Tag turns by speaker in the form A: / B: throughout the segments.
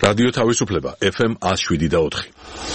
A: რადიო თავისუფლება FM 107.4.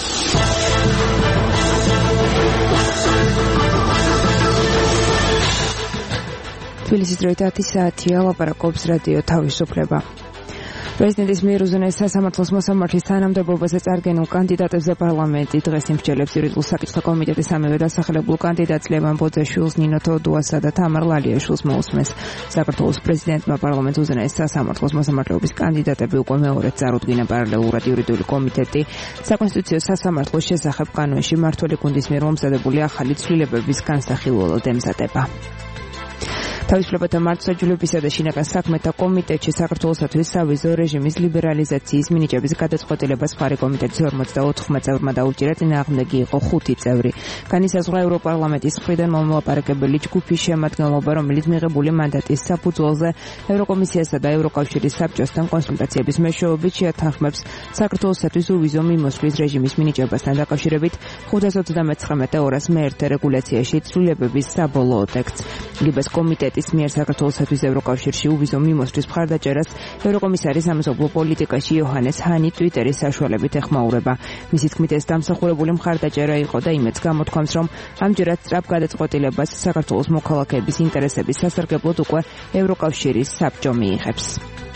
B: თბილისის დროით 10 საათია, ლაპარაკობს რადიო თავისუფლება. პრეზიდენტის მიერ უზენაეს სასამართლოს მოსამართლის თანამდებობაზე წარგენულ კანდიდატებზე პარლამენტი დღეს იმსჯელებს იურიდიულ საკითხთა კომიტეტის სამივე დასახელებულ კანდიდატს ლევან ბოძაშვილს, ნინო თოდუასა და თამარ ლალიაშვილს მოусმენს. საქართველოს პრეზიდენტმა პარლამენტს უზენაეს სასამართლოს მოსამართლეობის კანდიდატები უკვე მეორედ წარუდგინა პარალელურად იურიდიული კომიტეტი საკონსტიტუციო სასამართლოს შესახებ კანონში მმართველი გუნდის მიერ მომზადებული ახალი ცვლილებების განსახილველად ემზადება. თავისუფლებათა მართლმსაჯულებისა და შინაგან საქმეთა კომიტეტში საქართველოსათვის სავიზო რეჟიმის ლიბერალიზაციის მინიჭების გადაწყვეტილებას მხარი კომიტეტის 44 წევრმა დაუჭირა, წინააღმდეგი იყო 5 წევრი. განისაზღვრა ევროპარლამენტის მხრიდან მომლაპარაკებელი ჯგუფის შემადგენლობა, რომელიც მიღებული მანდატის საფუძველზე ევროკომისიასა და ევროკავშირის საბჭოსთან კონსულტაციების მეშვეობით შეათანხმებს საქართველოსათვის უვიზო მიმოსვლის რეჟიმის მინიჭებასთან დაკავშირებით 539-200 მე-1 რეგულაციაში ცვლილებების საბოლოო ტექსტს. ლიბეს კომიტეტი ის მიერ საქართველოსათვის ევროკავშირში უვიზო მიმოსვლის მხარდაჭერას ევროკომისარის სამეზობლო პოლიტიკაში იოჰანეს ჰანი ტვიტერის საშუალებით ეხმაურება. მისი თქმით, ეს დამსახურებული მხარდაჭერა იყო და იმედს გამოთქვამს, რომ ამჯერად სწრაფ გადაწყვეტილებას საქართველოს მოქალაქეების ინტერესების სასარგებლოდ უკვე ევროკავშირის საბჭო მიიღებს.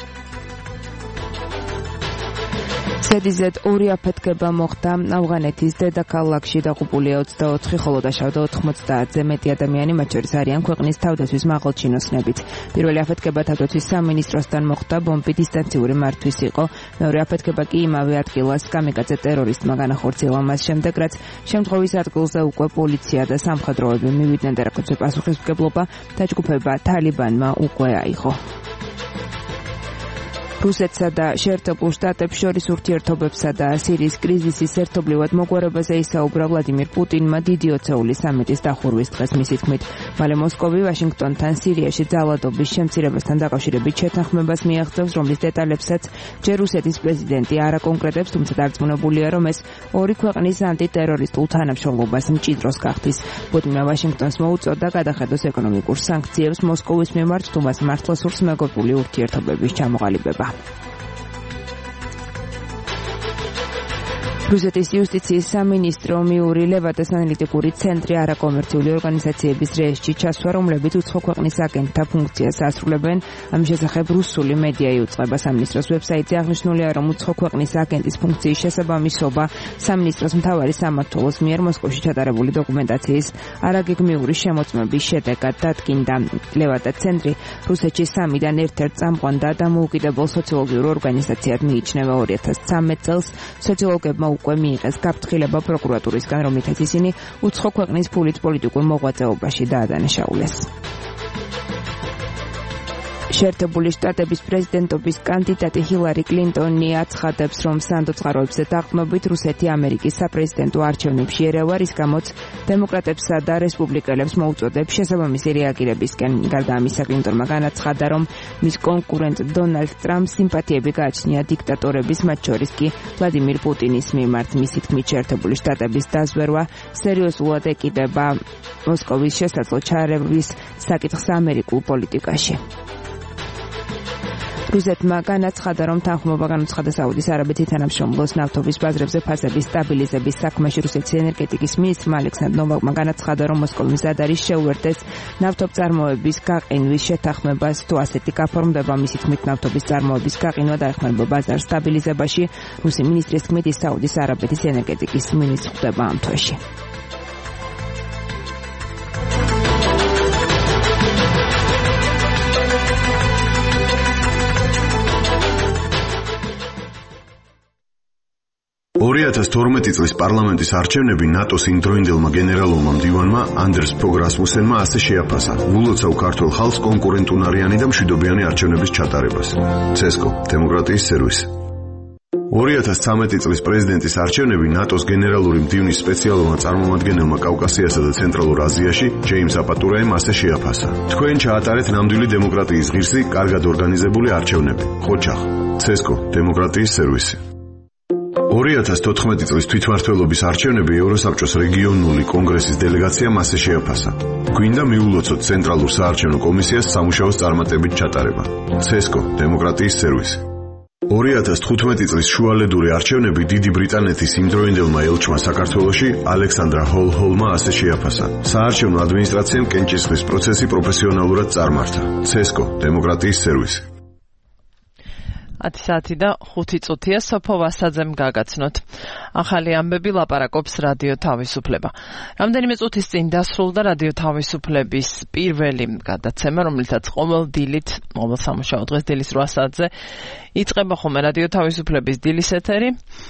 B: Z2 აფეთქება მოხდა ავღანეთის დედაქალაქში, დაღუპულია 24, ხოლო დაშავდა 90-ზე მეტი ადამიანი, მათ შორის არიან ქვეყნის თავდაცვის მაღალჩინოსნებით. პირველი აფეთქება თავდაცვის სამინისტროსთან მოხდა, ბომბი დისტანციური მართვის იყო. მეორე აფეთქება კი იმავე ადგილას კამიკაძე ტერორისტმა განახორციელა, მას შემდეგ, რაც შემთხვევის ადგილზე უკვე პოლიცია და სამხედროები მივიდნენ და რაკეცო პასუხისმგებლობა დაჯგუფება თალიბანმა უკვე აიღო. რუსეთსა და შეერთებულ შტატებს შორის ურთიერთობებსა და სირიის კრიზისის ერთობლივად მოგვარებაზე ისაუბრა ვლადიმირ პუტინმა დიდი ოცეული სამიტის დახურვის დღეს. მისი თქმით, მალე მოსკოვი ვაშინგტონთან სირიაში ძალადობის შემცირებასთან დაკავშირებით შეთანხმებას მიაღწევს, რომლის დეტალებსაც ჯერ რუსეთის პრეზიდენტი არ აკონკრეტებს, თუმცა დარწმუნებულია, რომ ეს ორი ქვეყნის ანტიტერორისტულ თანამშრომლობას მჭიდროს გახდის. პუტინმა ვაშინგტონს მოუწოდა გადახედოს ეკონომიკურ სანქციებს მოსკოვის მიმართ, თუ მას მართლა სურს მეგობრული ურთიერთობების ჩამოყალიბება. რუსეთის იუსტიციის სამინისტრო მიური ლევადეს ანალიტიკური ცენტრი არაკომერციული ორგანიზაციების რეესტში ჩასვა, რომლებიც უცხო ქვეყნის აგენტთა ფუნქციას ასრულებენ. ამ შესახებ რუსული მედია იუწყება. სამინისტროს ვებსაიტზე აღნიშნულია, რომ უცხო ქვეყნის აგენტის ფუნქციის შესაბამისობა სამინისტროს მთავარი სამმართველოს მიერ მოსკოვში ჩატარებული დოკუმენტაციის არაგეგმიური შემოწმების შედეგად დადგინდა. ლევადა ცენტრი რუსეთში 3-დან ერთ-ერთ წამყვან და დამოუკიდებელ სოციოლოგიურ ორგანიზაციად მიიჩნევა. 2013 წელს სოციოლოგებმა უკვე მიიღეს გაფრთხილება პროკურატურისგან, რომლითაც ისინი უცხო ქვეყნის ფულით პოლიტიკურ მოღვაწეობაში დაადანაშაულეს. შეერთებული შტატების პრეზიდენტობის კანდიდატი ჰილარი კლინტონი აცხადებს, რომ სანდო წყაროებზე დაყრდნობით რუსეთი ამერიკის საპრეზიდენტო არჩევნებში ერევა, რის გამოც დემოკრატებსა და რესპუბლიკელებს მოუწოდებს შესაბამისი რეაგირებისკენ. გარდა ამისა, კლინტონმა განაცხადა, რომ მის კონკურენტ დონალდ ტრამპს სიმპათიები გააჩნია დიქტატორების, მათ შორის კი ვლადიმირ პუტინის მიმართ. მისი თქმით, შეერთებული შტატების დაზვერვა სერიოზულად ეკიდება მოსკოვის შესაძლო ჩარევის საკითხს ამერიკულ პოლიტიკაში. რუსეთმა განაცხადა, რომ თანხმობა განუცხადა საუდის არაბეთის თანამშრომლოს ნავთობის ბაზრებზე ფასების სტაბილიზების საქმეში. რუსეთის ენერგეტიკის მინისტრმა ალექსანდრ ნოვაკმა განაცხადა, რომ მოსკოვი მზად არის შეუერთდეს ნავთობწარმოების გაყინვის შეთანხმებას, თუ ასეთი გაფორმდება. მისი თქმით, ნავთობის წარმოების გაყინვა დაეხმარება ბაზარ სტაბილიზებაში. რუსი მინისტრის თქმით, ის საუდის არაბეთის ენერგეტიკის მინისტრ ხდება ამ თვეში.
C: წლის პარლამენტის არჩევნები ნატოს იმდროინდელმა გენერალურმა მდივანმა ანდერს ფოგ რასმუსენმა ასე შეაფასა: "ულოცავ ქართულ ხალხს კონკურენტუნარიანი და მშვიდობიანი არჩევნების ჩატარებას." CESCO დემოკრატიის სერვისი. 2013 წლის პრეზიდენტის არჩევნები ნატოს გენერალური მდივნის სპეციალურმა წარმომადგენელმა კავკასიასა და ცენტრალურ აზიაში ჯეიმს აპატურაემ ასე შეაფასა: "თქვენ ჩაატარეთ ნამდვილი დემოკრატიის ღირსი, კარგად ორგანიზებული არჩევნები." ხოჩახ CESCO დემოკრატიის სერვისი. 2014 წლის თვითმმართველობის არჩევნები ევროსაბჭოს რეგიონული კონგრესის დელეგაციამ ასე შეაფასა: "გვინდა მიულოცოთ ცენტრალურ საარჩევნო კომისიას სამუშაოს წარმატებით ჩატარება." CESCO დემოკრატიის სერვისი. 2015 წლის შუალედური არჩევნები დიდი ბრიტანეთის იმდროინდელმა ელჩმა საქართველოში ალექსანდრა ჰოლჰოლმა ასე შეაფასა. საარჩევნო ადმინისტრაციამ კენჭისყრის პროცესი პროფესიონალურად წარმართა. CESCO დემოკრატიის სერვისი.
D: 10 საათი და 5 წუთია სოფო ვასაძემ გაგაცნოთ. ახალი ამბები ლაპარაკობს რადიო თავისუფლება. რამდენიმე წუთის წინ დასრულდა რადიო თავისუფლების პირველი გადაცემა, რომელსაც ყოველ დილით, ყოველ სამუშაო დღეს დილის 8 საათზე იწყება ხოლმე რადიო თავისუფლების დილის ეთერი.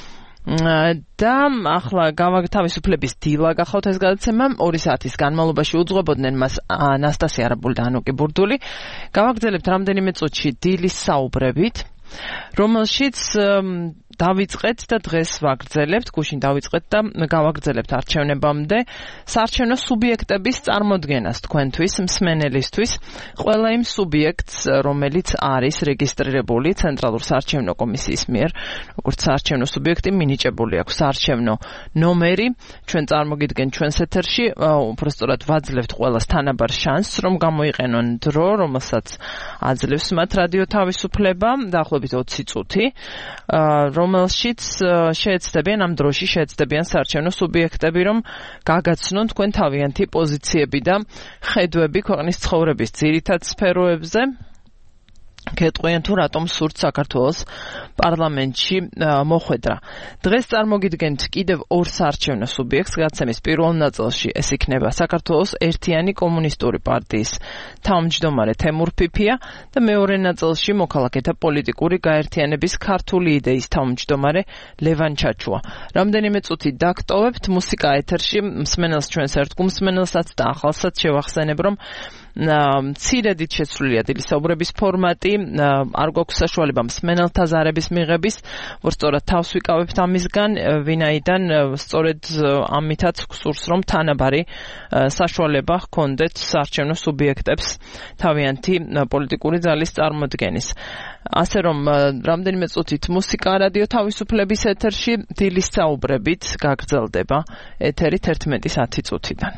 D: და ახლა თავისუფლების დილა გახავთ ეს გადაცემა 2 საათის განმავლობაში უძღვებოდნენ მას ანასტასია არაბული და ანუკი ბურდული. გავაგრძელებთ რამდენიმე წუთში დილის საუბრებით, რომელშიც დავიწყეთ და დღეს ვაგრძელებთ, გუშინ დავიწყეთ და გავაგრძელებთ არჩევნებამდე საარჩევნო სუბიექტების წარმოდგენას თქვენთვის, მსმენელისთვის, ყველა იმ სუბიექტს, რომელიც არის რეგისტრირებული ცენტრალურ საარჩევნო კომისიის მიერ, როგორც საარჩევნო სუბიექტი მინიჭებული აქვს საარჩევნო ნომერი, ჩვენ წარმოგიდგენთ ჩვენს ეთერში, უბრალოდ ვაძლევთ ყველას თანაბარ შანსს, რომ გამოიყენონ დრო, რომელსაც აძლევს მათ რადიო თავისუფლება, დაახლოებით 20 წუთი, რომელშიც შეეცდებიან ამ დროში შეეცდებიან საარჩევნო სუბიექტები, რომ გაგაცნონ თქვენ თავიანთი პოზიციები და ხედვები ქვეყნის ცხოვრების ძირითად სფეროებზე. გეტყვიან თუ რატომ სურთ საქართველოს პარლამენტში მოხვედრა. დღეს წარმოგიდგენთ კიდევ ორ საარჩევნო სუბიექტს. გადაცემის პირველ ნაწილში ეს იქნება საქართველოს ერთიანი კომუნისტური პარტიის თავმჯდომარე თემურ ფიფია და მეორე ნაწილში მოქალაქეთა პოლიტიკური გაერთიანების ქართული იდეის თავმჯდომარე ლევან ჩაჩუა. რამდენიმე წუთი დაგტოვებთ მუსიკა ეთერში, მსმენელს ჩვენს ერთგულ მსმენელსაც და ახალსაც შევახსენებ, რომ მცირედით შეცვლილია დილის საუბრების ფორმატი, არ გვაქვს საშუალება მსმენელთა ზარების მიღების, სწორად თავს ვიკავებთ ამისგან, ვინაიდან სწორედ ამითაც გსურს, რომ თანაბარი საშუალება ჰქონდეთ საარჩევნო სუბიექტებს თავიანთი პოლიტიკური ძალის წარმოდგენის. ასე რომ რამდენიმე წუთით მუსიკა რადიო თავისუფლების ეთერში, დილის საუბრებით გაგრძელდება ეთერი 11:10 წუთიდან.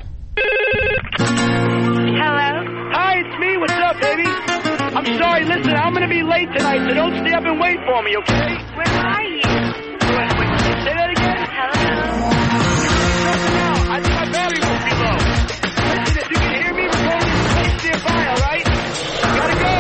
E: Hello? Hi, it's me. What's up, baby? I'm sorry. Listen, I'm going to be late tonight, so don't stay up and wait for me, okay?
F: Where are you?
E: Wait, say that again?
F: Hello?
E: I think my battery must be low. Listen, if you can hear me, we're going to this place nearby, all right? Gotta go.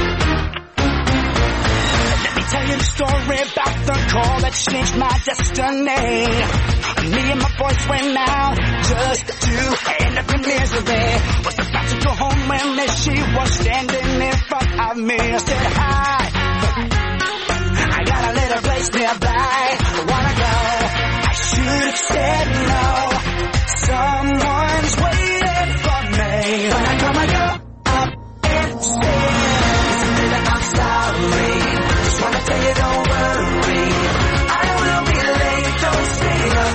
G: Let me tell you the story about the call that changed my destiny. Me and my boys went out just to end up in misery. Was about to go home when she was standing in front of me. I said, hi, I got a little place nearby. Wanna go? I should have said no. Someone's waiting for me. But I come and go up and say, listen, I'm sorry. Just wanna tell you, don't worry. I will be late, don't stay up.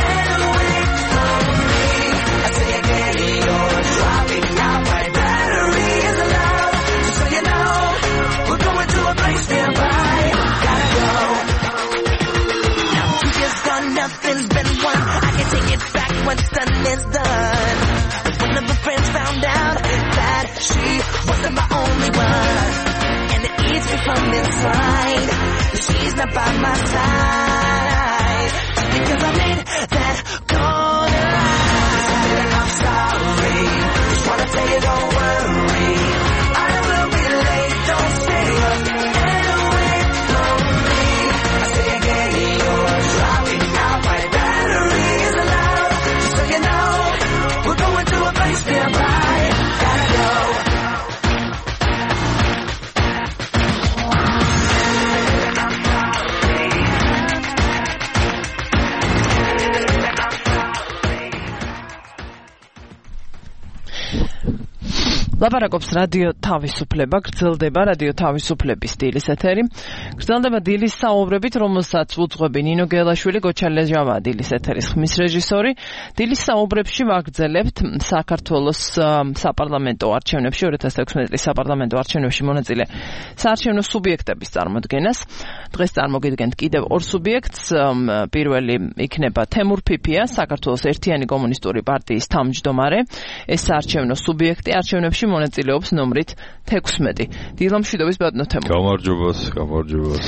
G: What's done is done. One of her friends found out that she wasn't my only one, and it eats me from inside. She's not by my side just because I made that corner line. I'm sorry. Just wanna tell you, don't worry. I will be late. Don't stay up and wait for me. I say again, you're dropping out. My battery is low. You know, we're going to a place nearby. Gotta go.
D: ლაპარაკობს რადიო თავისუფლება, გრძელდება რადიო თავისუფლების დილის ეთერი. გრძელდება დილის საუბრებით, რომელსაც უძღვები ნინო გელაშვილი, გოჩალე ჟავა დილის ეთერის ხმის რეჟისორი. დილის საუბრებში ვაგრძელებთ საქართველოს საპარლამენტო არჩევნებში, 2016 წლის საპარლამენტო არჩევნებში მონაწილე საარჩევნო სუბიექტების წარმოდგენას. დღეს წარმოგიდგენთ კიდევ ორ სუბიექტს. პირველი იქნება თემურ ფიფია, საქართველოს ერთიანი კომუნისტური პარტიის თავმჯდომარე. ეს საარჩევნო სუბიექტი არჩევნებში მონაწილეობს ნომრით 16. დილამშვიდობის ბატონო თემო.
F: გამარჯობას.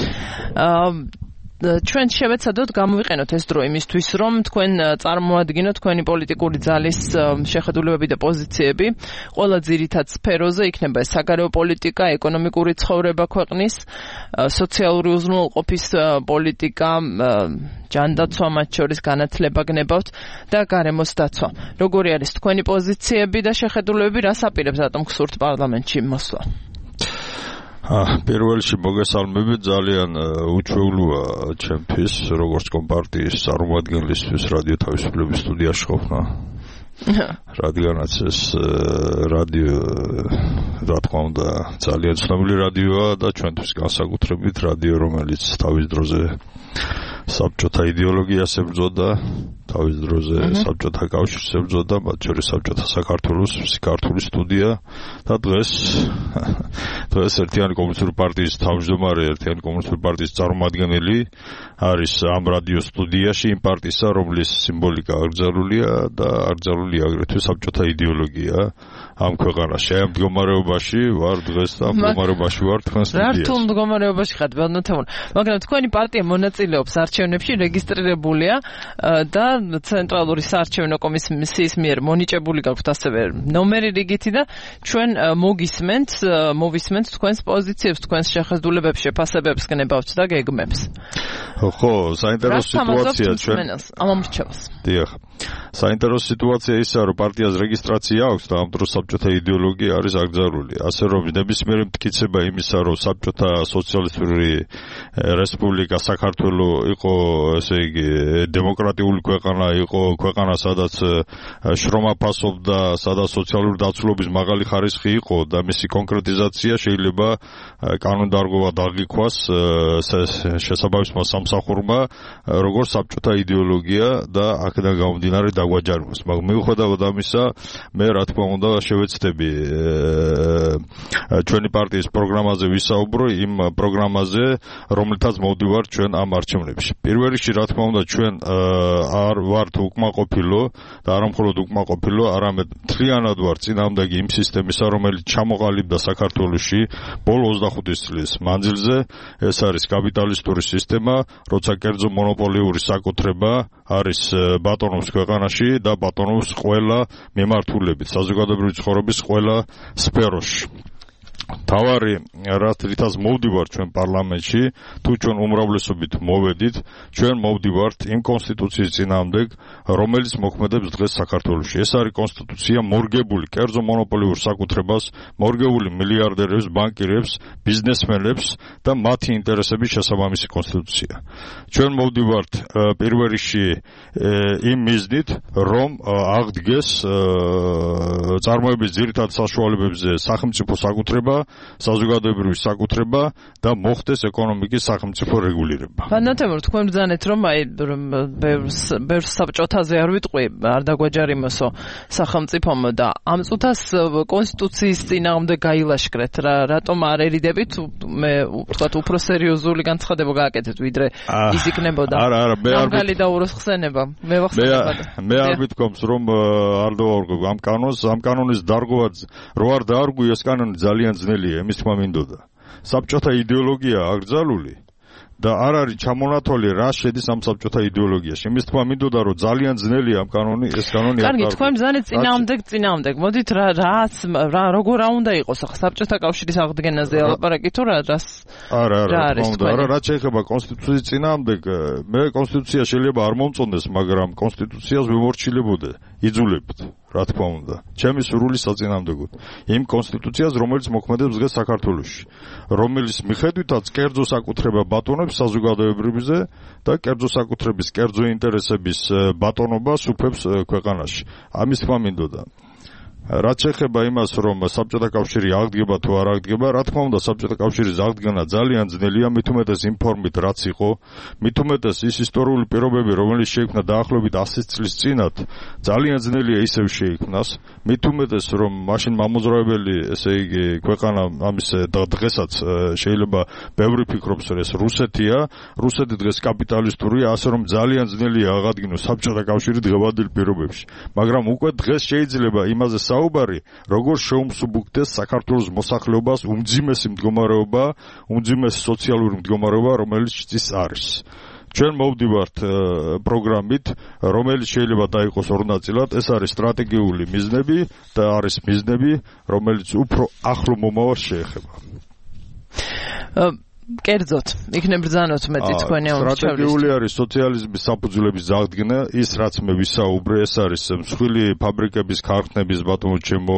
D: ჩვენ შევეცადოთ გამოვიყენოთ ეს დრო იმისთვის, რომ თქვენ წარმოადგინოთ თქვენი პოლიტიკური ძალის შეხედულებები და პოზიციები ყველა ძირითად სფეროზე, იქნება ეს საგარეო პოლიტიკა, ეკონომიკური ცხოვრება ქვეყნის, სოციალური უზრუნველყოფის პოლიტიკა, ჯანდაცვა, მათ შორის განათლება გნებავთ და გარემოს დაცვა. როგორი არის თქვენი პოზიციები და შეხედულებები, რას აპირებს რატომ გსურთ პარლამენტში მოსვლა?
F: პირველში მოგესალმებით, ძალიან უჩვეულოა ჩემთვის, როგორც კომპარტიის წარმომადგენლისთვის რადიო თავისუფლების სტუდიაში ყოფნა. რადგანაც ეს რადიო, რა თქმა უნდა, ძალიან ცნობილი რადიოა და ჩვენთვის განსაკუთრებით რადიო, რომელიც თავის დროზე საბჭოთა იდეოლოგიას ებრძოდა, თავის დროზე საბჭოთა კავშირს ებრძოდა, მათ შორის საბჭოთა საქართველოს ქართული სტუდია და დღეს ერთიანი კომუნისტური პარტიის თავმჯდომარე, ერთიანი კომუნისტური პარტიის წარმომადგენელი არის ამ რადიო სტუდიაში იმ პარტიისა, რომლის სიმბოლიკა აკრძალულია და აკრძალულია აგრეთვე საბჭოთა იდეოლოგია ამ ქვეყანაში. ამ მდგომარეობაში ვარ დღეს და ამ მდგომარეობაში ვარ თქვენ სტუდიაში.
D: რართულ მდგომარეობაში ხართ, ბატონო თემურ? მაგრამ თქვენი პარტია მონაწილეობს არჩევნებში, რეგისტრირებულია და ცენტრალური საარჩევნო კომისიის მიერ მონიჭებული გაქვთ ასევე ნომერი რიგითი და ჩვენ მოვისმენთ თქვენს პოზიციებს, თქვენს შეხედულებებს, შეფასებებს, გნებავთ და გეგმებს.
F: ხო, საინტერესო სიტუაცია ჩვენ
D: ამომრჩევას.
F: დიახ. საინტერესო სიტუაცია ისაა, რომ პარტიას რეგისტრაცია აქვს და ამ დროს საბჭოთა იდეოლოგია არის აკრძალული. ასე რომ ნებისმიერი მტკიცება იმისა, რომ საბჭოთა სოციალისტური რესპუბლიკა საქართველო იყო, ესე იგი, დემოკრატიული ქვეყანა, იყო ქვეყანა, სადაც შრომა ფასობდა, სადაც სოციალური დაცულობის მაღალი ხარისხი იყო და მისი კონკრეტიზაცია შეიძლება კანონდარღვევა დაღიქვას შესაბამისმა სამსახურმა, როგორც საბჭოთა იდეოლოგია და აქედან გამომდინარე დაგვაჯარიმოს. მაგრამ მიუხედავად ამისა, მე რა თქმა უნდა შევეცდები ჩვენი პარტიის პროგრამაზე ვისაუბრო, იმ პროგრამაზე, რომელთაც მოვდივართ ჩვენ ამ არჩევნებში. პირველ რიგში რა თქმა უნდა ჩვენ არ ვართ უკმაყოფილო და არა მხოლოდ უკმაყოფილო, არამედ მთლიანად ვართ წინააღმდეგი იმ სისტემისა, რომელიც ჩამოყალიბდა საქართველოში ბოლო 25 წლის მანძილზე. ეს არის კაპიტალისტური სისტემა, როცა კერძო მონოპოლიური საკუთრება არის ბატონობს ქვეყანაში და ბატონობს ყველა მიმართულებით, საზოგადოებრივი ცხოვრების ყველა სფეროში. თავარი რითაც მოვდივართ ჩვენ პარლამენტში, თუ ჩვენ უმრავლესობით მოვედით, ჩვენ მოვდივართ იმ კონსტიტუციის წინააღმდეგ, რომელიც მოქმედებს დღეს საქართველოში. ეს არის კონსტიტუცია მორგებული კერძო მონოპოლიურ საკუთრებას, მორგებული მილიარდერებს, ბანკირებს, ბიზნესმენებს და მათი ინტერესების შესაბამისი კონსტიტუცია. ჩვენ მოვდივართ პირველ რიგში იმ მიზნით, რომ აღდგეს წარმოების ძირითად საშუალებებზე სახელმწიფო საკუთრება, საზოგადოებრივი საკუთრება და მოხდეს ეკონომიკის სახელმწიფო რეგულირება.
D: ბანათემურ თქვენ ბრძანეთ, რომ ბევრ საბჭოთაზე არ ვიტყვი, არ დაგვაჯარიმოსო სახელმწიფომ და ამ წუთას კონსტიტუციის წინააღმდეგ გაილაშქრეთ. რატომ არ ერიდებით? მე ვთქვათ, უფრო სერიოზული განცხადება გააკეთეთ, ვიდრე ის იქნებოდა.
F: არა, მე არ
D: ვიტყვი და უროსხსენება.
F: მე არ ვიტქვამს, რომ არ დავარღვევ ამ კანონს, ამ კანონის დარღვევა რო არ დაარღვი, ეს კანონი ძალიან ძნელია, იმის თქმა მინდოდა. საბჭოთა იდეოლოგია აკრძალული და არ არის ჩამონათვალი რა შედის ამ საბჭოთა იდეოლოგიაში. იმის თქმა მინდოდა, რომ ძალიან ძნელია ამ კანონი, ეს კანონი არ.
D: კარგი, თქვენ ბრძანეთ წინააღმდეგ. მოდით როგორ უნდა იყოს ახლა საბჭოთა კავშირის აღდგენაზე ალაპარაკი თუ რას?
F: არა, რაც შეეხება კონსტიტუციის წინააღმდეგ, მე კონსტიტუცია შეიძლება არ მომწონდეს, მაგრამ კონსტიტუციას ვემორჩილებოდე, იძულებთ. რა თქმა უნდა, ჩემი სურვილი საწინააღმდეგოდ იმ კონსტიტუციას, რომელიც მოქმედებს დღეს საქართველოში, რომელიც მიხედვითაც კერძო საკუთრება ბატონობს საზოგადოებრივზე და კერძო საკუთრების, კერძო ინტერესების ბატონობას უფლებს ქვეყანაში. ამის თქმა მინდოდა. რაც შეეხება იმას, რომ საბჭოთა კავშირი აღდგება თუ არ აღდგება, რა თქმა უნდა, საბჭოთა კავშირის აღდგენა ძალიან ძნელია, მით უმეტეს იმ ფორმით, რაც იყო, მით უმეტეს ის ისტორიული პირობები, რომელიც შეიქმნა დაახლოებით 100 წლის წინათ, ძალიან ძნელია ისევ შეიქმნას, მით უმეტეს, რომ მაშინ მამოძრავებელი, ესე იგი, ქვეყანა ამის დღესაც შეიძლება ბევრი ფიქრობს, რომ ეს რუსეთია, რუსეთი დღეს კაპიტალისტურია, ასე რომ ძალიან ძნელია აღადგინოს საბჭოთა კავშირი დღევანდელ პირობებში. მაგრამ უკვე დღეს შეიძლება იმაზე საუბარი, როგორ შეუმსუბუქდეს საქართველოს მოსახლეობას უმძიმესი მდგომარეობა, უმძიმესი სოციალური მდგომარეობა, რომელიც ის არის. ჩვენ მოვდივართ პროგრამით, რომელიც შეიძლება დაიყოს ორ ნაწილად, ეს არის სტრატეგიული მიზნები და არის მიზნები, რომელიც უფრო ახლო მომავალს შეეხება.
D: კერძოდ, იქნებ ბრძანოთ მეტი თქვენი ამბავი.
F: სტრატეგიული არის სოციალიზმის საფუძვლების ძაღლდგენა, ის რაც მე ვისაუბრე, ეს არის მსხვილი ფაბრიკების, ქარხნების, ბატონო ჩემო,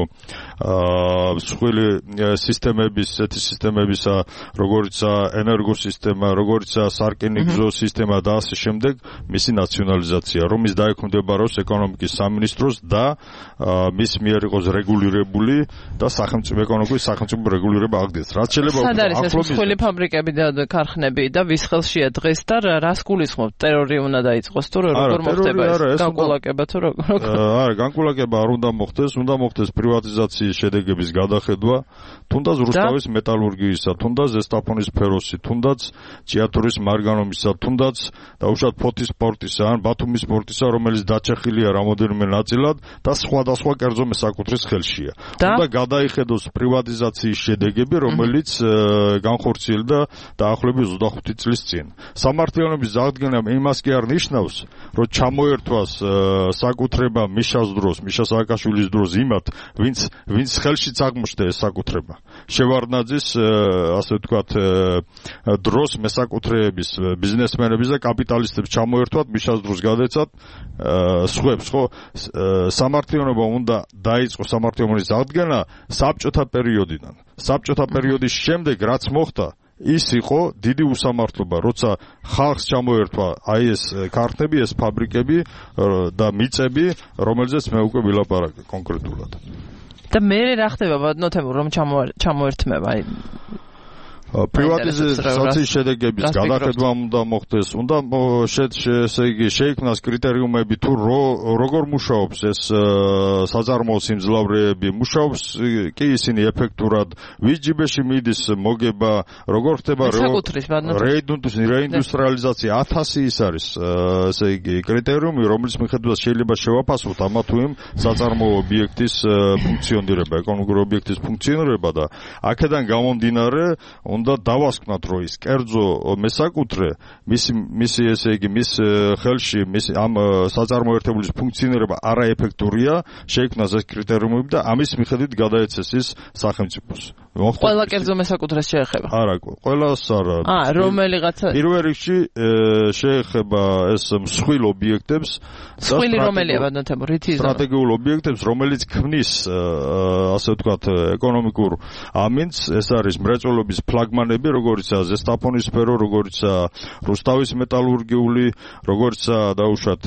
F: მსხვილი სისტემების, ესეთი სისტემებისა, როგორიცაა ენერგოსისტემა, როგორიცაა სარკინიგზო სისტემა და ასე შემდეგ, მისი ნაციონალიზაცია, რომის დაექვემდებაროს ეკონომიკის სამინისტროს და მის მიერ იყოს რეგულირებული და ეკონომიკის სახელმწიფო რეგულირება აღდგეს. რაც შეიძლება
D: სად არის ეს მსხვილი ფაბრიკები და ქარხნები და ვის ხელშია დღეს და რას გულისხმობთ? ტერორი უნდა დაიწყოს თუ როგორ მოხდება ეს? განკულაკება თუ როგორ?
F: არა, განკულაკება არ უნდა მოხდეს, უნდა მოხდეს პრივატიზაციის შედეგების გადახედვა, თუნდაც რუსთავის მეტალურგიისა, თუნდაც ზესტაფონის ფეროსი, თუნდაც ჭიათურის მარგანომისა, თუნდაც დაუშვათ ფოთის პორტისა, ან ბათუმის პორტისა, რომელიც დაჩეხილია რამოდენიმე ნაწილად და სხვადასხვა კერძო მესაკუთრის ხელშია. უნდა გადაიხედოს პრივატიზაციის შედეგები, რომელიც განხორციელდა დაახლოებით 25 წლის წინ. სამართლიანობის ძაღლდგენა იმას კი არ ნიშნავს, რომ ჩამოერთვას საკუთრება მიშას დროს, მიშა სააკაშვილის დროს იმათ, ვინც ხელშიც აღმოჩნდა ეს საკუთრება. შევარდნაძის ასე ვთქვათ დროს მესაკუთრეების ბიზნესმენების და კაპიტალისტებს ჩამოერთვათ მიშას დროს გადაეცათ სხვებს, ხო? სამართლიანობა უნდა დაიწყოს სამართლიანობის ძაღლდგენა საბჭოთა პერიოდიდან. საბჭოთა პერიოდის შემდეგ რაც მოხდა ის იყო დიდი უსამართლობა, როცა ხალხს ჩამოერთვა აი ეს ქარხნები, ეს ფაბრიკები და მიწები, რომელზეც მე უკვე ვილაპარაკე კონკრეტულად.
D: და მე რა ხდება ბატონო თემურ რომ ჩამოერთმება აი
F: პრივატიზაციის შედეგების გადახედვა უნდა მოხდეს, უნდა ესე იგი შეიქმნას კრიტერიუმები თუ როგორ მუშაობს ეს საწარმოო სიმძლავრეები, მუშაობს კი ისინი ეფექტურად, ვის ჯიბეში მიდის მოგება, როგორ ხდება რეინდუსტრიალიზაცია, 1000 ის არის ესე იგი კრიტერიუმი, რომლის მიხედვითაც შეიძლება შევაფასოთ ამა თუ იმ საწარმოო ობიექტის ფუნქციონირება, ეკონომიკური ობიექტის ფუნქციონირება და აქედან გამომდინარე უნდა დავასკვნათ, რომ ის კერძო მესაკუთრე მისი ესე იგი მის ხელში ამ საწარმოო ერთეულის ფუნქციონირება არაეფექტურია, შეიქმნას ეს კრიტერიუმები და ამის მიხედვით გადაეცეს ის სახელმწიფოს.
D: ყველა კერძო მესაკუთრეს შეეხება?
F: არა, ყველას არა.
D: რომელიღაცა
F: პირველ რიგში შეეხება ეს მსხვილ ობიექტებს.
D: მსხვილი რომელია ბატონო თემო, რითი იზრდება? სტრატეგიულ
F: ობიექტებს, რომელიც ქმნის ასე ვთქვათ ეკონომიკურ ამინდს, ეს არის მრეწველობის ფლაგმანები, როგორიცაა ზესტაფონის სფერო, როგორიცაა რუსთავის მეტალურგიული, როგორიცაა დაუშვათ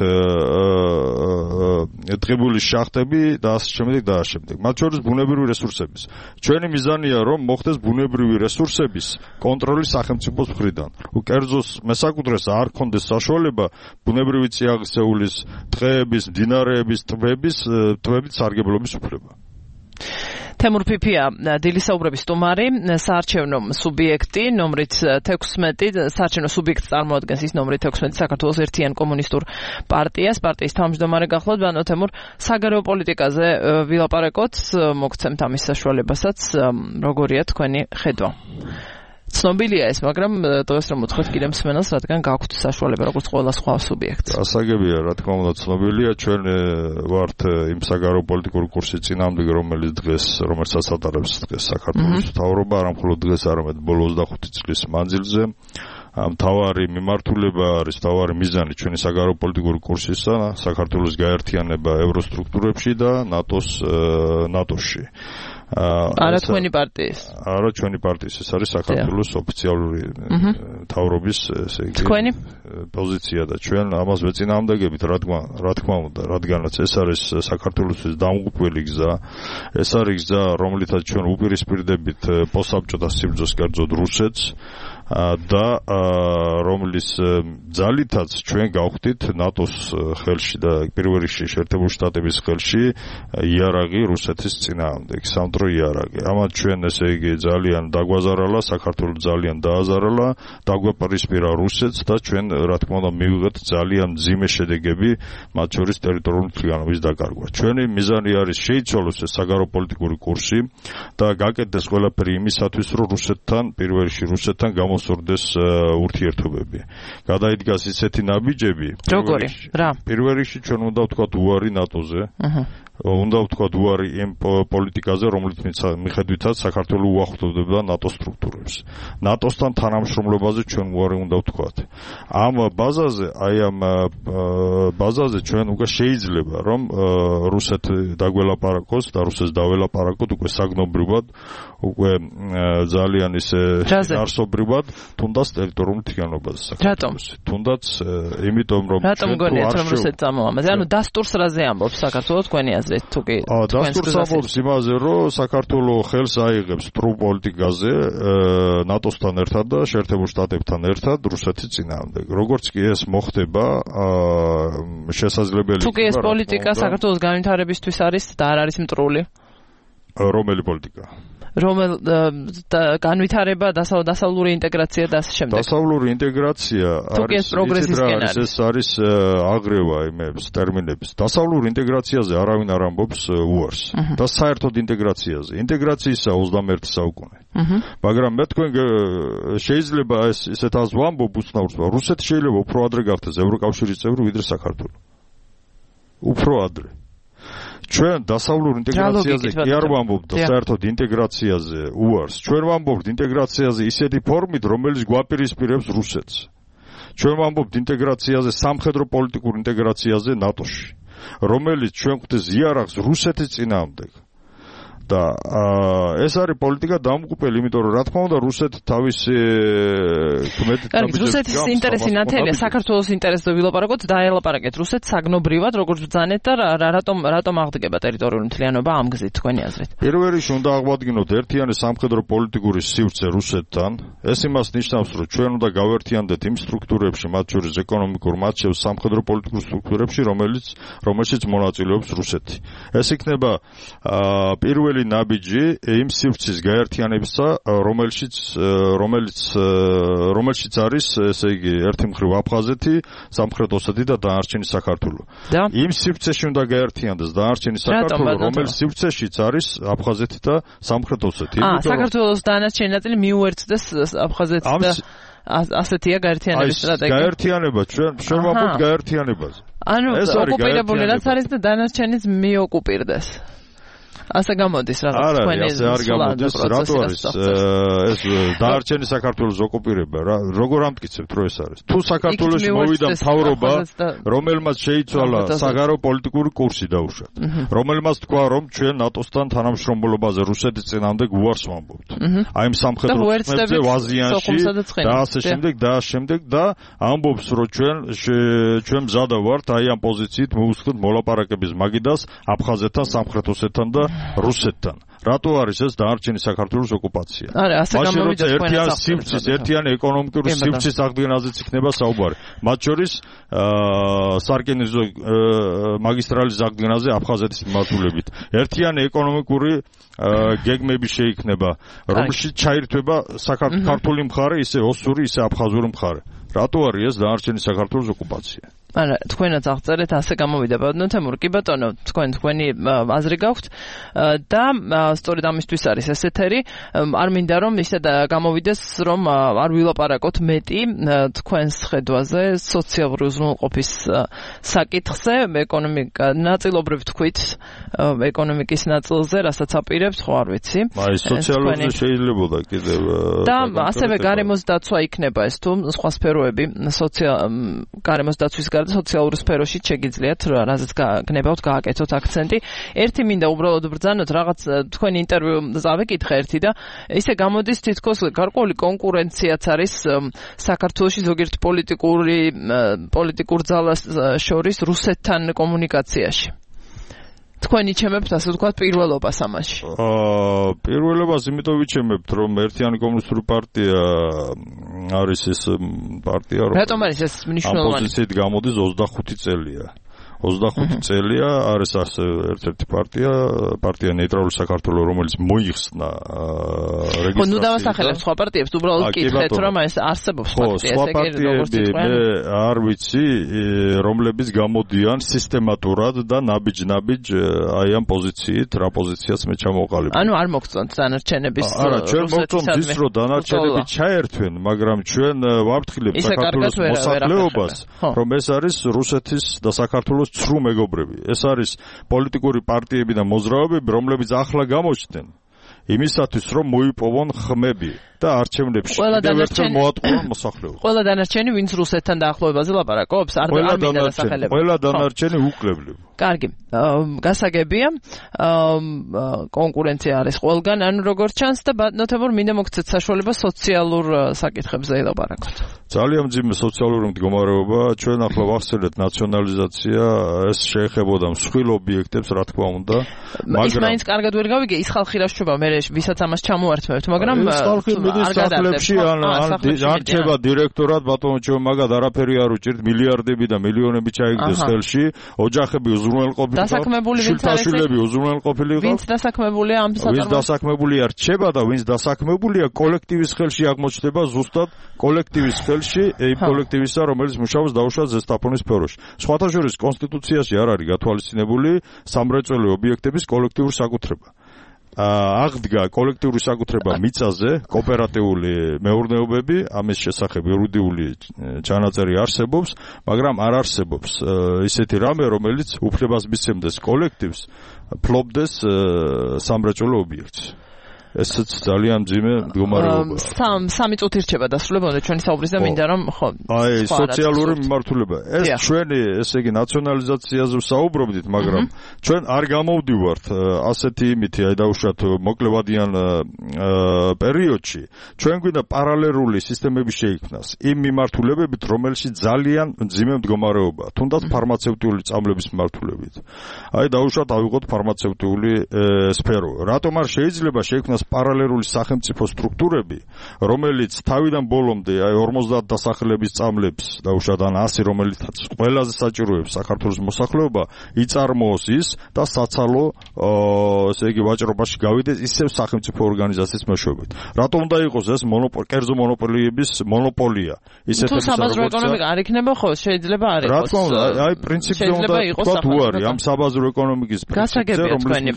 F: ტყიბულის შახტები და ასე შემდეგ და ასე შემდეგ. მათ შორის ბუნებრივი რესურსების. ჩვენი მიზანია რომ მოხდეს ბუნებრივი რესურსების კონტროლი სახელმწიფოს მხრიდან. კერძოს მესაკუთრეს არ ქონდეს საშუალება ბუნებრივი წიაღისეულის, ტყეების, მდინარეების, ტბების სარგებლობის უფლება.
D: თემურ ფიფია, დილისაუბრების სტუმარი, საარჩევნო სუბიექტი, ნომრით 16, საარჩევნო სუბიექტს წარმოადგენს ის ნომრით 16 საქართველოს ერთიან კომუნისტურ პარტიას, პარტიის თავმჯდომარე გახლავთ, ბატონო თემურ, საგარეო პოლიტიკაზე ვილაპარაკოთ, მოგცემთ ამის საშუალებასაც, როგორია თქვენი ხედვა? ცნობილია ეს, მაგრამ დღეს რომ მოთხოვთ კიდე მსმენელს, რადგან გაქვთ საშუალება როგორც ყველა სხვა სუბიექტს.
F: ასაგებია, რა თქმა უნდა, ცნობილია, ჩვენ ვართ იმ საგარეო პოლიტიკური კურსის წინააღმდეგ, რომელსაც ატარებს დღეს საქართველოს მთავრობა, არა მხოლოდ დღეს, არამედ ბოლო 25 წლის მანძილზე. მთავარი მიმართულება არის, მთავარი მიზანი ჩვენი საგარეო პოლიტიკური კურსისა, საქართველოს გაერთიანება ევროსტრუქტურებში და ნატოში.
D: არა თქვენი პარტიის.
F: არა ჩვენი პარტიის, ეს არის საქართველოს ოფიციალური მთავრობის ესე იგი პოზიცია და ჩვენ ამას ვეწინააღმდეგებით, რა თქმა უნდა, რადგანაც ეს არის საქართველოსთვის დამღუპველი გზა, ეს არის გზა, რომლითაც ჩვენ უპირისპირდებით პოსტსაბჭოთა სიბრძოლეს, კერძოდ რუსეთს. და რომლის ძალითაც ჩვენ გავხდით ნატოს ხელში და პირველ რიგში შეერთებული შტატების ხელში იარაღი რუსეთის წინააღმდეგ, სამდრო იარაღი. ამათ ჩვენ ესე იგი ძალიან დაგვაზარალა, საქართველოს ძალიან დააზარალა, დაგვეპირისპირა რუსეთს და ჩვენ რა თქმა უნდა მივიღეთ ძალიან მძიმე შედეგები, მათ შორის ტერიტორიული მთლიანობის დაკარგვა. ჩვენი მიზანი არის შეიცვალოს ეს საგარეოპოლიტიკური კურსი და გაკეთდეს ყველაფერი იმისათვის, რომ რუსეთთან, პირველ რიგში რუსეთთან გამოსურდეს ურთიერთობები. გადაიდგას ისეთი ნაბიჯები,
D: როგორი? რა?
F: პირველ რიგში ჩვენ უნდა ვთქვათ უარი ნატოზე. უნდა ვთქვათ უარი იმ პოლიტიკაზე, რომელიც მიხედვითაც საქართველოს უახლოვდება ნატო სტრუქტურებს. ნატოსთან თანამშრომლობაზე ჩვენ უარი უნდა ვთქვათ. ამ ბაზაზე, ბაზაზე ჩვენ უკვე შეიძლება რომ რუსეთი დაგველაპარაკოს და რუსეთს დაველაპარაკოთ უკვე საგნობრივად, უკვე ძალიან ისე არსობრივად, თუნდაც ტერიტორიულ მთლიანობაზე საქართველოს. თუნდაც იმიტომ რომ
D: რატომ გონიათ რომ რუსეთს ამოამაზე? ანუ დასტურს რაზე ამბობს საქართველოს თქვენი აზრით?
F: დასტურს ამბობს იმაზე, რომ საქართველოს ხელს აიღებს სტრუ პოლიტიკაზე ნატოსთან ერთად და შეერთებულ შტატებთან ერთად რუსეთის წინააღმდეგ. როგორც კი ეს მოხდება, შესაძლებელი
D: თუ კი ეს პოლიტიკა საქართველოს განვითარებისთვის არის და არ არის მტრული.
F: რომელი პოლიტიკა?
D: განვითარება, დასავლური ინტეგრაცია და ასე შემდეგ.
F: დასავლური ინტეგრაცია ეს არის აგრევა იმებს, ტერმინებს. დასავლურ ინტეგრაციაზე არავინ არ ამბობს უარს. და საერთოდ ინტეგრაციაზე. ინტეგრაციისა 21 საუკუნე. მაგრამ მე თქვენ შეიძლება ესეთ აზრს ვამბობ უცნაურს, რუსეთი შეიძლება უფრო ადრე გახდეს ევროკავშირის წევრი ვიდრე საქართველო. უფრო ადრე. ჩვენ დასავლურ ინტეგრაციაზე კი არ ვამბობთ და საერთოდ ინტეგრაციაზე უარს. ჩვენ ვამბობთ ინტეგრაციაზე ისეთი ფორმით, რომელიც გვაპირისპირებს რუსეთს. ჩვენ ვამბობთ ინტეგრაციაზე, სამხედრო პოლიტიკურ ინტეგრაციაზე ნატოში, რომელიც ჩვენ გვხვდეს იარაღს რუსეთის წინააღმდეგ. და ეს არის პოლიტიკა დამკვირვებელი, იმიტომ რომ რა თქმა უნდა რუსეთი თავისი
D: რუსეთის ინტერესი ნათელია, საქართველოს ინტერესზე ვილაპარაკოთ, დაელაპარაკეთ რუსეთს საგნობრივად, როგორც ბრძანეთ და რატომ აღდგება ტერიტორიული მთლიანობა ამ გზით თქვენი აზრით?
F: პირველ რიგში უნდა აღვადგინოთ ერთიანი სამხედრო პოლიტიკური სივრცე რუსეთთან. ეს იმას ნიშნავს, რომ ჩვენ უნდა გავერთიანდეთ იმ სტრუქტურებში, მათ შორის ეკონომიკურ, მათ შორის სამხედრო პოლიტიკურ სტრუქტურებში, რომელშიც მონაწილეობს რუსეთი. ეს იქნება პირველი ნაბიჯი იმ სივრცის გაერთიანებისა, რომელშიც არის, ესე იგი, ერთი მხრივ აფხაზეთი, სამხრეთ ოსეთი და დანარჩენი საქართველო. იმ სივრცეში უნდა გაერთიანდეს დანარჩენი საქართველო, რომელიც სივრცეშიც არის აფხაზეთი და სამხრეთ ოსეთი.
D: საქართველოს დანარჩენი ნაწილი მიუერთდეს აფხაზეთს და ასეთია გაერთიანების სტრატეგია.
F: გაერთიანება ჩვენ ვამბობთ გაერთიანებაზე.
D: ანუ ოკუპირებული რაც არის და დანარჩენიც მიოკუპირდეს. ასე გამოდის რაღაც თქვენი
F: ასე არ გამოდის, რატო არის ეს დაარჩენი საქართველოს ოკუპირება რა, როგორ ამტკიცებთ რომ ეს არის? თუ საქართველოს მოვიდა მთავრობა, რომელმაც შეიცვალა საგარეოპოლიტიკური კურსი დაუშვათ, რომელმაც თქვა რომ ჩვენ ნატოსთან თანამშრომლობაზე რუსეთის წინააღმდეგ უარს ვამბობთ. აი იმ სამხედრო წნებზე ვაზიანში და ასე შემდეგ და ამბობს რომ ჩვენ მზადა ვართ აი ამ პოზიციით მოვუსხდეთ მოლაპარაკების მაგიდას აფხაზეთთან, სამხრეთ ოსეთთან და რუსეთთან. რატო არის ეს დანარჩენი საქართველოს ოკუპაცია?
D: არა, ასე გამოვიდა
F: ერთიანი სივრცის, ერთიანი ეკონომიკური სივრცის აღდგენაზეც იქნება საუბარი. მათ შორის სარკინიგზო მაგისტრალის აღდგენაზე აფხაზეთის მიმართულებით. ერთიანი ეკონომიკური გეგმები შეიქმნება, რომელშიც ჩაირთვება საქართველოს მხარე, ისე ოსური, ისე აფხაზური მხარე. რატო არის ეს დანარჩენი საქართველოს ოკუპაცია?
D: არა, თქვენაც აღწერეთ, ასე გამოვიდა ბატონო თემურ. კი ბატონო, თქვენი აზრი გაქვთ და სწორედ ამისთვის არის ეს ეთერი. არ მინდა რომ ისე გამოვიდეს, რომ არ ვილაპარაკოთ მეტი თქვენს ხედვაზე სოციალური უზრუნველყოფის საკითხზე, ეკონომიკა ნაწილობრივ თქვით ეკონომიკის ნაწილზე, რასაც აპირებს, ხო არ ვიცი.
F: აი, სოციალურზე შეიძლება კიდევ
D: და ასევე გარემოს დაცვა იქნება ეს თუ სხვა სფეროები, გარემოს დაცვის სოციალურ სფეროში შეგიძლიათ რაზეც გნებავთ გააკეთოთ აქცენტი. ერთი მინდა უბრალოდ ბრძანოთ რაღაც თქვენი ინტერვიუ წავეკითხე ერთი და ისე გამოდის თითქოს გარკვეული კონკურენციაც არის საქართველოში ზოგიერთ პოლიტიკურ ძალას შორის რუსეთთან კომუნიკაციაში. თქვენი ჩემებთ ასე ვთქვათ პირველობას ამაში.
F: პირველობას იმიტომ ვიჩემებთ, რომ ერთიანი კომუნისტური პარტია არის ეს პარტია, რომ
D: რატომ არის ეს მნიშვნელოვანი?
F: ოპოზიციით გამოდის 25 წელია. 25 წელია არის ასე ერთ-ერთი პარტია ნეიტრალური საქართველოს, რომელიც მოიხსნა რეგისტრაციით.
D: ნუ დავასახელებ სხვა პარტიებს, უბრალოდ გითხეთ, რომ ეს არსებობს პარტია,
F: სხვა პარტიები მე არ ვიცი, რომლებიც გამოდიან სისტემატურად და ნაბიჯ-ნაბიჯ აი ამ პოზიციით, რა პოზიციაც მე ჩამოვყალიბე.
D: ანუ არ მოგწონთ დანარჩენების
F: არა, ჩვენ მოგწონთ ის, რომ დანარჩენები ჩაერთვენ, მაგრამ ჩვენ ვაფრთხილებთ საქართველოს მოსახლეობას, რომ ეს არის რუსეთის და საქართველოს ცრუ მეგობრები. ეს არის პოლიტიკური პარტიები და მოძრაობები, რომლებიც ახლა გამოჩნდნენ იმისათვის, რომ მოიპოვონ ხმები და არჩევნებში ერთად მოატყუონ მოსახლეობას.
D: ყველა დანარჩენი, ვინც რუსეთთან დაახლოებაზე ლაპარაკობს, არ მინდა დასახელება.
F: ყველა დანარჩენი უკლებლები.
D: კარგი, გასაგებია, კონკურენცია არის ყველგან, ანუ როგორც ჩანს და ბატონთებურ მინდა მოგცეთ საშუალება სოციალურ საკითხებზე ელაპარაკოთ.
F: ძალიან მძიმე სოციალური მდგომარეობა, ჩვენ ახლა ვახსენეთ ნაციონალიზაცია, ეს შეეხებოდა მსხვილ ობიექტებს, რა თქმა უნდა,
D: მაგრამ ის მაინც კარგად ვერ გავიგე, ის ხალხი რა შობა მე ვისაც ამას ჩამოართმევთ, მაგრამ
F: მიდის სახლებში ან არჩევა დირექტორად ბატონო მაგად არაფერი არ უჭირთ, მილიარდები და მილიონები ჩაიგდეს ხელში, ოჯახები უზრუნველყოფილი
D: დასაქმებული ვინც არის
F: შვილთაშვილები უზრუნველყოფილი
D: ვინც დასაქმებულია ამ
F: საწარმოებში ვინც დასაქმებულია რჩება და ვინც დასაქმებულია კოლექტივის ხელში აღმოჩნდება ზუსტად კოლექტივის ხელში იმ კოლექტივისა რომელიც მუშაობს დაუშვათ ზესტაფონის სფეროში სხვათა შორის კონსტიტუციაში არ არის გათვალისწინებული სამრეწველო ობიექტების კოლექტიური საკუთრება აღდგა კოლექტიური საკუთრება მიწაზე, კოოპერატიული მეურნეობები, ამის შესახებ იურიდიული ჩანაწერი არსებობს, მაგრამ არ არსებობს ისეთი რამე, რომელიც უფლებას მისცემდეს კოლექტივს ფლობდეს სამრეწველო ობიექტს. ესეც ძალიან მძიმე მდგომარეობაა.
D: სამი წუთი რჩება დასრულებამდე ჩვენი საუბრის და მინდა რომ ხო.
F: აი, სოციალური მიმართულება. ეს ჩვენი, ესე იგი, ნაციონალიზაციაზე ვსაუბრობდით, მაგრამ ჩვენ არ გამოვდივართ ასეთი იმითი, აი დაუშვათ მოკლევადიან პერიოდში. ჩვენ გვინდა პარალელური სისტემები შეიქმნას იმ მიმართულებებით, რომელშიც ძალიან მძიმე მდგომარეობაა, თუნდაც ფარმაცევტიული წამლების მიმართულებით. აი დაუშვათ ავიღოთ ფარმაცევტიული სფერო. რატომ არ შეიძლება შეიქმნას პარალელური სახელმწიფო სტრუქტურები, რომელიც თავიდან ბოლომდე აი 50 დასახლების წამლებს დაუშვათ ან 100 რომელიც ყველაზე საჭიროებს საქართველოს მოსახლეობა იწარმოოს ის და საცალო ესე იგი ვაჭრობაში გავიდეს ისევ სახელმწიფო ორგანიზაციის მეშვეობით. რატომ უნდა იყოს ეს კერძო მონოპოლიების მონოპოლია? ისეთი
D: საბაზრო ეკონომიკა არ იქნება ხო? შეიძლება არ იყოს.
F: რა თქმა უნდა, აი პრინციპი უნდა თქვა თუ არის ამ საბაზრო ეკონომიკის პრინციპზე, რომელიც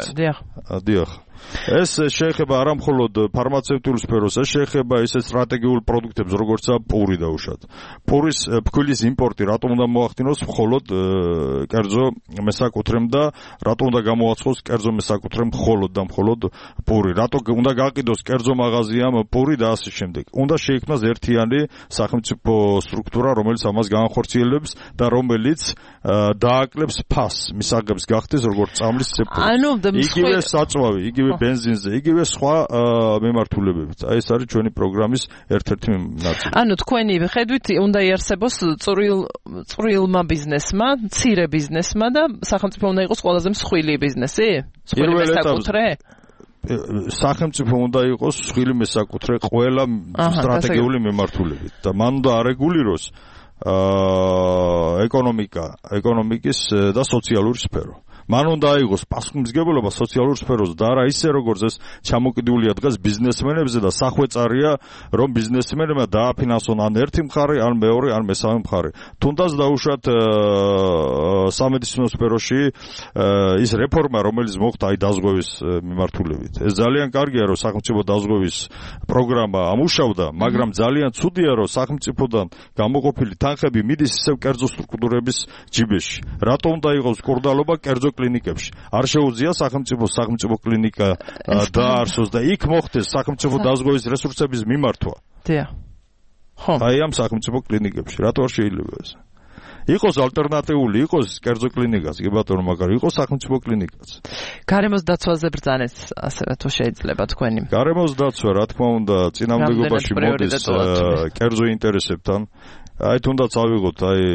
F: დიახ. ეს შეეხება არა მხოლოდ ფარმაცევტიულ სფეროს, ეს შეეხება ისეთ სტრატეგიულ პროდუქტებს, როგორცაა პური დაუშვათ. პურის ფქვილის იმპორტი რატომ უნდა მოახდინოს მხოლოდ კერძო მესაკუთრემ და რატომ უნდა გამოაცხოს კერძო მესაკუთრემ მხოლოდ და მხოლოდ პური? რატომ უნდა გაყიდოს კერძო მაღაზიამ პური და ასე შემდეგ? უნდა შეიქმნას ერთიანი სახელმწიფო სტრუქტურა, რომელიც ამას განახორციელებს და რომელიც დააკლებს ფასს, მისაღებს გახდეს როგორც წამლის სექტორი. იგივე საწვავი, იგივე ბენზინზე, იგივე სხვა მიმართულებებით. აი ეს არის ჩვენი პროგრამის ერთ-ერთი ნაწილი.
D: ანუ თქვენი ხედვით უნდა იარსებოს წვრილმა ბიზნესმა, მცირე ბიზნესმა და სახელმწიფო უნდა იყოს ყველაზე მსხვილი ბიზნესი? მსხვილი მესაკუთრე?
F: სახელმწიფო უნდა იყოს მსხვილი მესაკუთრე ყველა სტრატეგიული მიმართულებით და მან უნდა არეგულიროს ეკონომიკის და სოციალური სფერო. მან უნდა აიღოს პასუხისმგებლობა სოციალურ სფეროზე და არა ისე როგორც ეს ჩამოკიდულია დღეს ბიზნესმენებზე და სახვეწარია რომ ბიზნესმენებმა დააფინანსონ ან ერთი მხარე, ან მეორე, ან მესამე მხარე. თუნდაც დაუშვათ სამედიცინო სფეროში ის რეფორმა, რომელიც მოხდა აი დაზღვევის მიმართულებით. ეს ძალიან კარგია, რომ სახელმწიფო დაზღვევის პროგრამა ამუშავდა, მაგრამ ძალიან ცუდია, რომ სახელმწიფოდან გამოყოფილი თანხები მიდის ისევ კერძო სტრუქტურების ჯიბეში. რატომ უნდა იყოს კურდალობა კერძო კლინიკებში? არ შეუძლია სახელმწიფო კლინიკა დაარსოს და იქ მოხდეს სახელმწიფო დაზღვევის რესურსების მიმართვა.
D: დიახ. ხო.
F: აი ამ სახელმწიფო კლინიკებში რატო არ შეიძლება ეს? იყოს ალტერნატიული, იყოს კერძო კლინიკაც, კი ბატონო, მაგრამ იყოს სახელმწიფო კლინიკაც.
D: გარემოს დაცვაზე ბრძანეთ, ასევე თუ შეიძლება თქვენი.
F: გარემოს დაცვა, რა თქმა უნდა, წინამდებობაში მოდის კერძო ინტერესებთან. აი თუნდაც ავიღოთ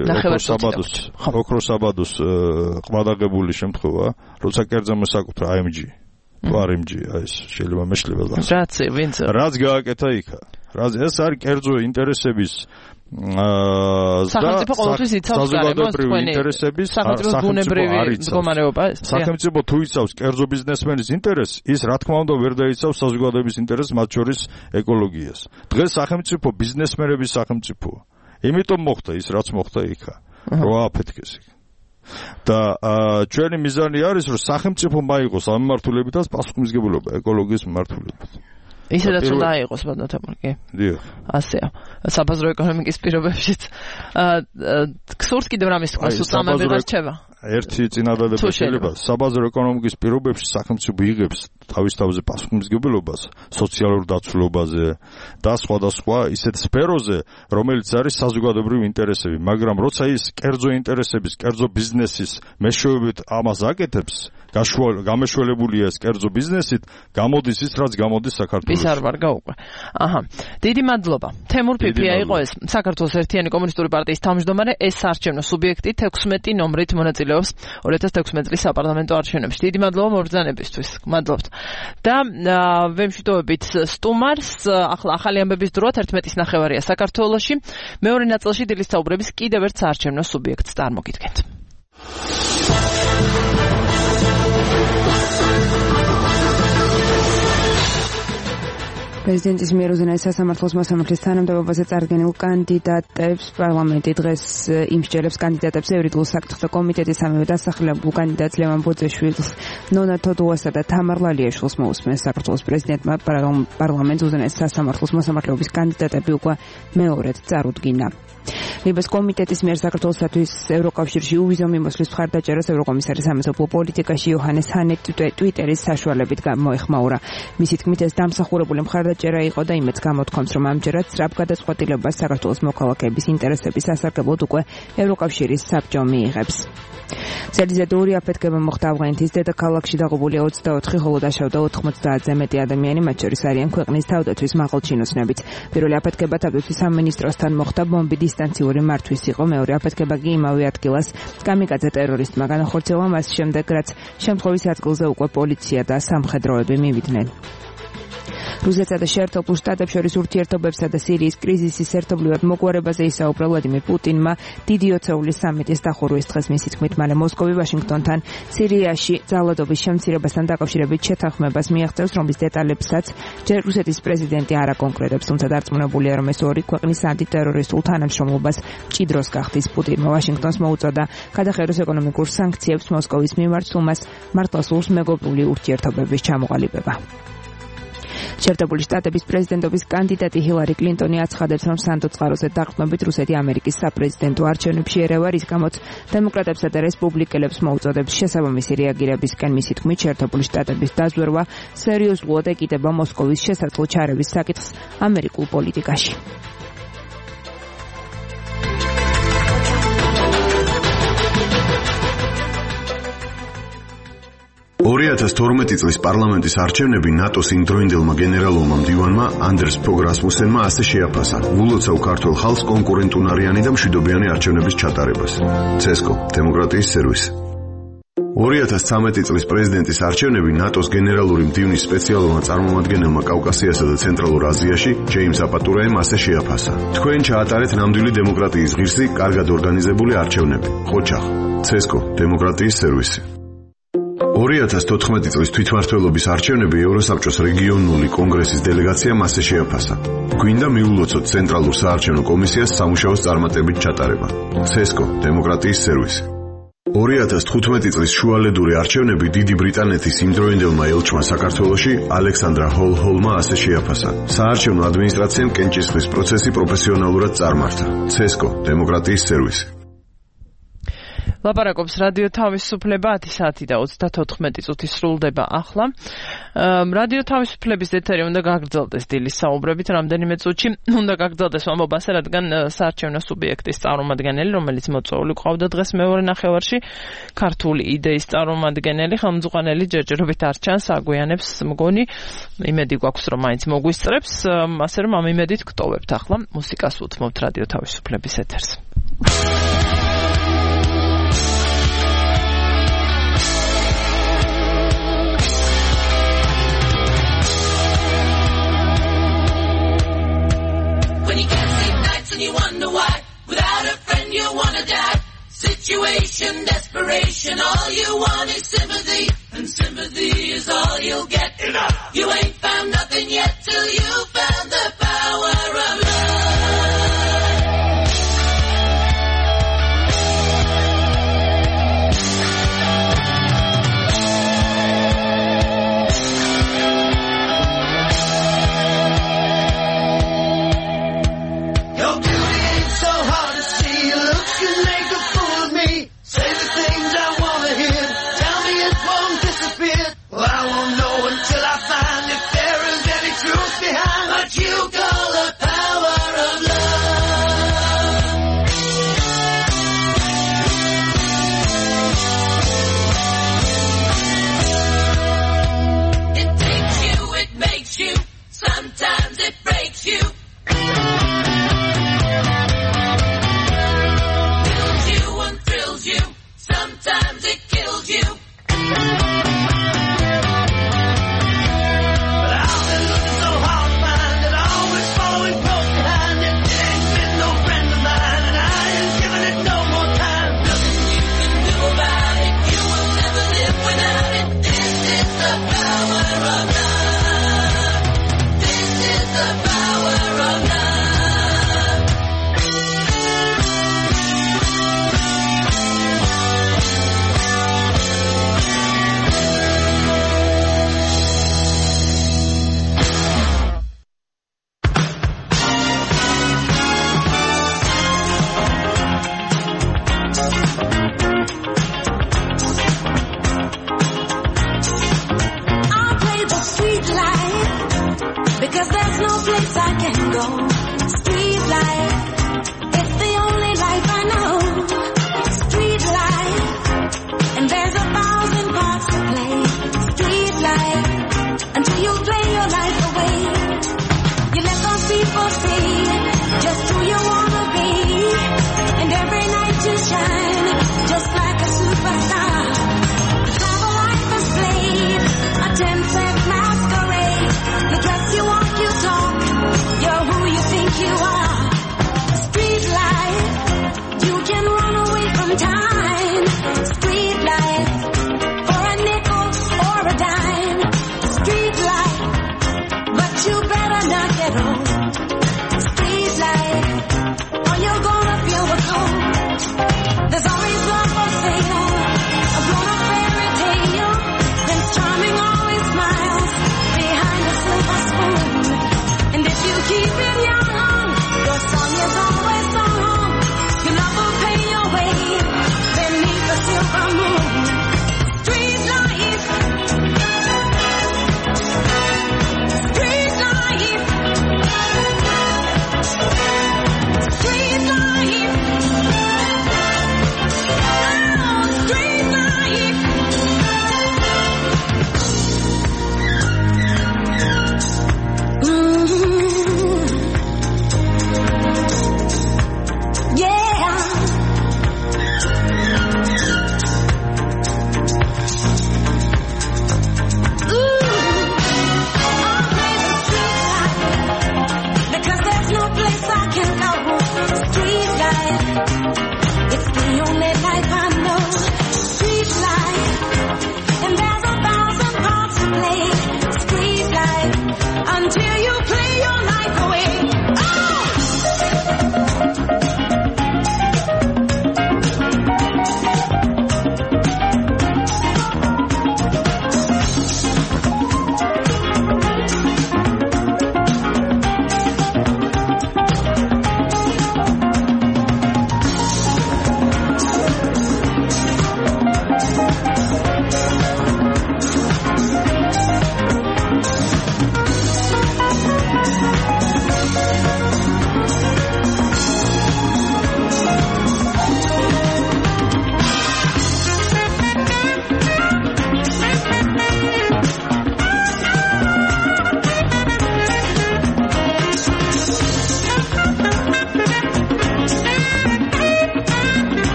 F: ოქროს საბადოს ყმადაღებული შემთხვევა, როცა კერძო მოსაკუთრა AMG. AMG, ეს შეიძლება მეშლება გასა. რაც გააკეთა იქა. ეს არის კერძო ინტერესების
D: სახელმწიფო ყოველთვის იცავს
F: საზოგადოებრივი ინტერესების
D: მდგომარეობა.
F: სახელმწიფო თუ იცავს კერძო ბიზნესმენის ინტერესს, ის რა თქმა უნდა ვერ დაიცავს საზოგადოების ინტერესს, მათ შორის ეკოლოგიას. დღეს სახელმწიფო ბიზნესმენების სახელმწიფოა. იმიტომ მოხდა ის, რაც მოხდა იქა. რო აფეთქეს იქ. და ჩვენი მიზანი არის, რომ სახელმწიფო მაიღოს ამ მიმართულებითაც პასუხისმგებლობა ეკოლოგიის მიმართულებით.
D: ისედაც უნდა აიღოს ბატონთემურკი.
F: დიახ.
D: ასეა. საბაზრო ეკონომიკის პირობებშიც. გსურთ კიდევ რამის თქვა, სუსამები რჩება.
F: ერთი წინადადება შეიძლება საბაზრო ეკონომიკის პირობებში სახელმწიფო იღებს თავის თავზე პასუხისმგებლობას სოციალურ დაცულობაზე და სხვადასხვა ისეთ სფეროზე, რომელიც არის საზოგადოებრივი ინტერესები, მაგრამ როცა ის კერძო ინტერესების, კერძო ბიზნესის მეშვეობით ამას აკეთებს, გამეშველებულია ეს კერძო ბიზნესით, გამოდის ის, რაც გამოდის საქართველოში.
D: ის არ ვარ გაუყვე. აჰა. დიდი მადლობა. თემურ ფიფია იყო ეს საქართველოს ერთიანი კომუნისტური პარტიის თავმჯდომარე, ეს საარჩევნო სუბიექტი 16 ნომრით მონაწილეობს 2016 წლის საპარლამენტო არჩევნებში. დიდი მადლობა მობრძანებისთვის. მადლობთ. და ვემშვიდობებით სტუმარს, ახლა ახალი ამბების დროა 11:09 საქართველოში. მეორე ნაწილში დილის საუბრების კიდევ ერთ საარჩევნო სუბიექტს წარმოგიდგენთ.
B: პრეზიდენტის მიერ უზენაეს სასამართლოს მოსამართლის თანამდებობაზე წარდგენილ კანდიდატებს პარლამენტი დღეს იმსჯელებს კანდიდატებს ევრიდულ საკითხთა კომიტეტის სამივე დასახელებულ კანდიდატს ლევან ბოძეშვილს, ნონა თოდუასა და თამარ ლალიაშვილს მოусმენს საქართველოს პრეზიდენტმა პარლამენტს უზენაეს სასამართლოს მოსამართლეობის კანდიდატები უკვე მეორედ წარუდგინა. ლიბეს კომიტეტის მიერ საქართველოსთვის ევროკავშირში უვიზო მიმოსვლის მხარდაჭერას ევროკომისარი სამეზობლო პოლიტიკაში იოჰანეს ჰანი ტვიტერის საშუალებით მოეხმაურა. მისი თქმით, ეს დამსახურებული მხარდაჭერა იყო და იმედს გამოთქვამს, რომ ამჯერად სწრაფ გადაწყვეტილებას საქართველოს მოქალაქეების ინტერესების სასარგებლოდ უკვე ევროკავშირის საბჭო მიიღებს. წელიწადზე ორი აფეთქება მოხდა ავღანეთის დედაქალაქში დაღუპულია 24, ხოლო დაშავდა 90-ზე მეტი ადამიანი, მათ შორის არიან ქვეყნის თავდაცვის მაღალჩინოსნებიც. პირველი აფეთქება თავდაცვის სამინისტროსთან მოხდა, ბომბი დისტანციური მართვის იყო, მეორე აფეთქება კი იმავე ადგილას კამიკაძე ტერორისტმა განახორციელა, მას შემდეგ რაც შემთხვევის ადგილზე უკვე პოლიცია და სამხედროები მივიდნენ. რუსეთსა და შეერთებულ შტატებს შორის ურთიერთობებსა და სირიის კრიზისის ერთობლივად მოგვარებაზე ისაუბრა ვლადიმერ პუტინმა დიდი ოცეულის სამიტის დახურვის დღეს. მისი თქმით, მალე მოსკოვი ვაშინგტონთან სირიაში ძალადობის შემცირებასთან დაკავშირებით შეთანხმებას მიაღწევს, რომლის დეტალებსაც ჯერ რუსეთის პრეზიდენტი არ აკონკრეტებს, თუმცა დარწმუნებულია, რომ ეს ორი ქვეყნის ანტიტერორისტულ თანამშრომლობას მჭიდროს გახდის. პუტინმა ვაშინგტონს მოუწოდა გადახედოს ეკონომიკურ სანქციებს მოსკოვის მიმართ, სულმას მართლა სურს მეგობრული ურთიერთობების ჩამოყალიბება. შეერთებული შტატების პრეზიდენტობის კანდიდატი ჰილარი კლინტონი აცხადებს, რომ სანდო წყაროზე დაყრდნობით რუსეთი ამერიკის საპრეზიდენტო არჩევნებში ერევა, რის გამოც დემოკრატებსა და რესპუბლიკელებს მოუწოდებს შესაბამისი რეაგირებისკენ. მისი თქმით, შეერთებული შტატების დაზვერვა სერიოზულად ეკიდება მოსკოვის შესაძლო ჩარევის საკითხს ამერიკულ პოლიტიკაში.
C: 2012 წლის პარლამენტის არჩევნები ნატოს იმდროინდელმა გენერალურმა მდივანმა ანდერს ფოგ რასმუსენმა ასე შეაფასა: "ვულოცავ ქართულ ხალხს კონკურენტუნარიანი და მშვიდობიანი არჩევნების ჩატარებას." CESCO დემოკრატიის სერვისი. 2013 წლის პრეზიდენტის არჩევნები ნატოს გენერალური მდივნის სპეციალურმა წარმომადგენელმა კავკასიასა და ცენტრალურ აზიაში ჯეიმს აპატურაემ ასე შეაფასა: "თქვენ ჩაატარეთ ნამდვილი დემოკრატიის ღირსი, კარგად ორგანიზებული არჩევნები." ხოჩახ. CESCO დემოკრატიის სერვისი. 2014 წლის თვითმმართველობის არჩევნები ევროსაბჭოს რეგიონული კონგრესის დელეგაციამ ასე შეაფასა: "გვინდა მიულოცოთ ცენტრალურ საარჩევნო კომისიას სამუშაოს წარმატებით ჩატარება." CESCO დემოკრატიის სერვისი. 2015 წლის შუალედური არჩევნები დიდი ბრიტანეთის იმდროინდელმა ელჩმა საქართველოში ალექსანდრა ჰოლჰოლმა ასე შეაფასა: "საარჩევნო ადმინისტრაციამ კენჭისყრის პროცესი პროფესიონალურად წარმართა." CESCO დემოკრატიის სერვისი.
D: ლაპარაკობს რადიო თავისუფლება 10 საათი და 34 წუთი სრულდება ახლა. რადიო თავისუფლების ეთერი უნდა გაგრძელდეს დილის საუბრებით რამდენიმე წუთში. უნდა გაგრძელდეს ამბობასე, რადგან საარჩევნო სუბიექტის წარმომადგენელი, რომელიც მოწვეული ყავდა დღეს მეორე ნახევარში, ქართული იდეის წარმომადგენელი, ხელმძღვანელი ჯერჯერობით არ ჩანს, აგვიანებს მგონი, იმედი გვაქვს რომ მაინც მოგვისწრებს, ასე რომ ამ იმედით გტოვებთ ახლა მუსიკას უთმობთ რადიო თავისუფლების ეთერს.
H: And you wonder why, without a friend you wanna die. Situation, desperation, all you want is sympathy, and sympathy is all you'll get. Enough. You ain't found nothing yet till you found the power of love. Sometimes it breaks you. Fills you and thrills you. Sometimes it kills you. But I've been looking so hard to find it, always following close behind it. It ain't been no friend of mine, and I ain't giving it no more time. Nothing you can do about it. You will never live without it. This is the power of love. The power of love. I'll play the street life because there's no place I can go. Street life, it's the only life I know. Street life, and there's 1,000 parts to play. Street life, until you play your life away. You let those people see just who you wanna be, and every night you shine just like a superstar. You have a life a slave, a 10-cent masquerade. You dress, you walk, you talk, you're who you feel.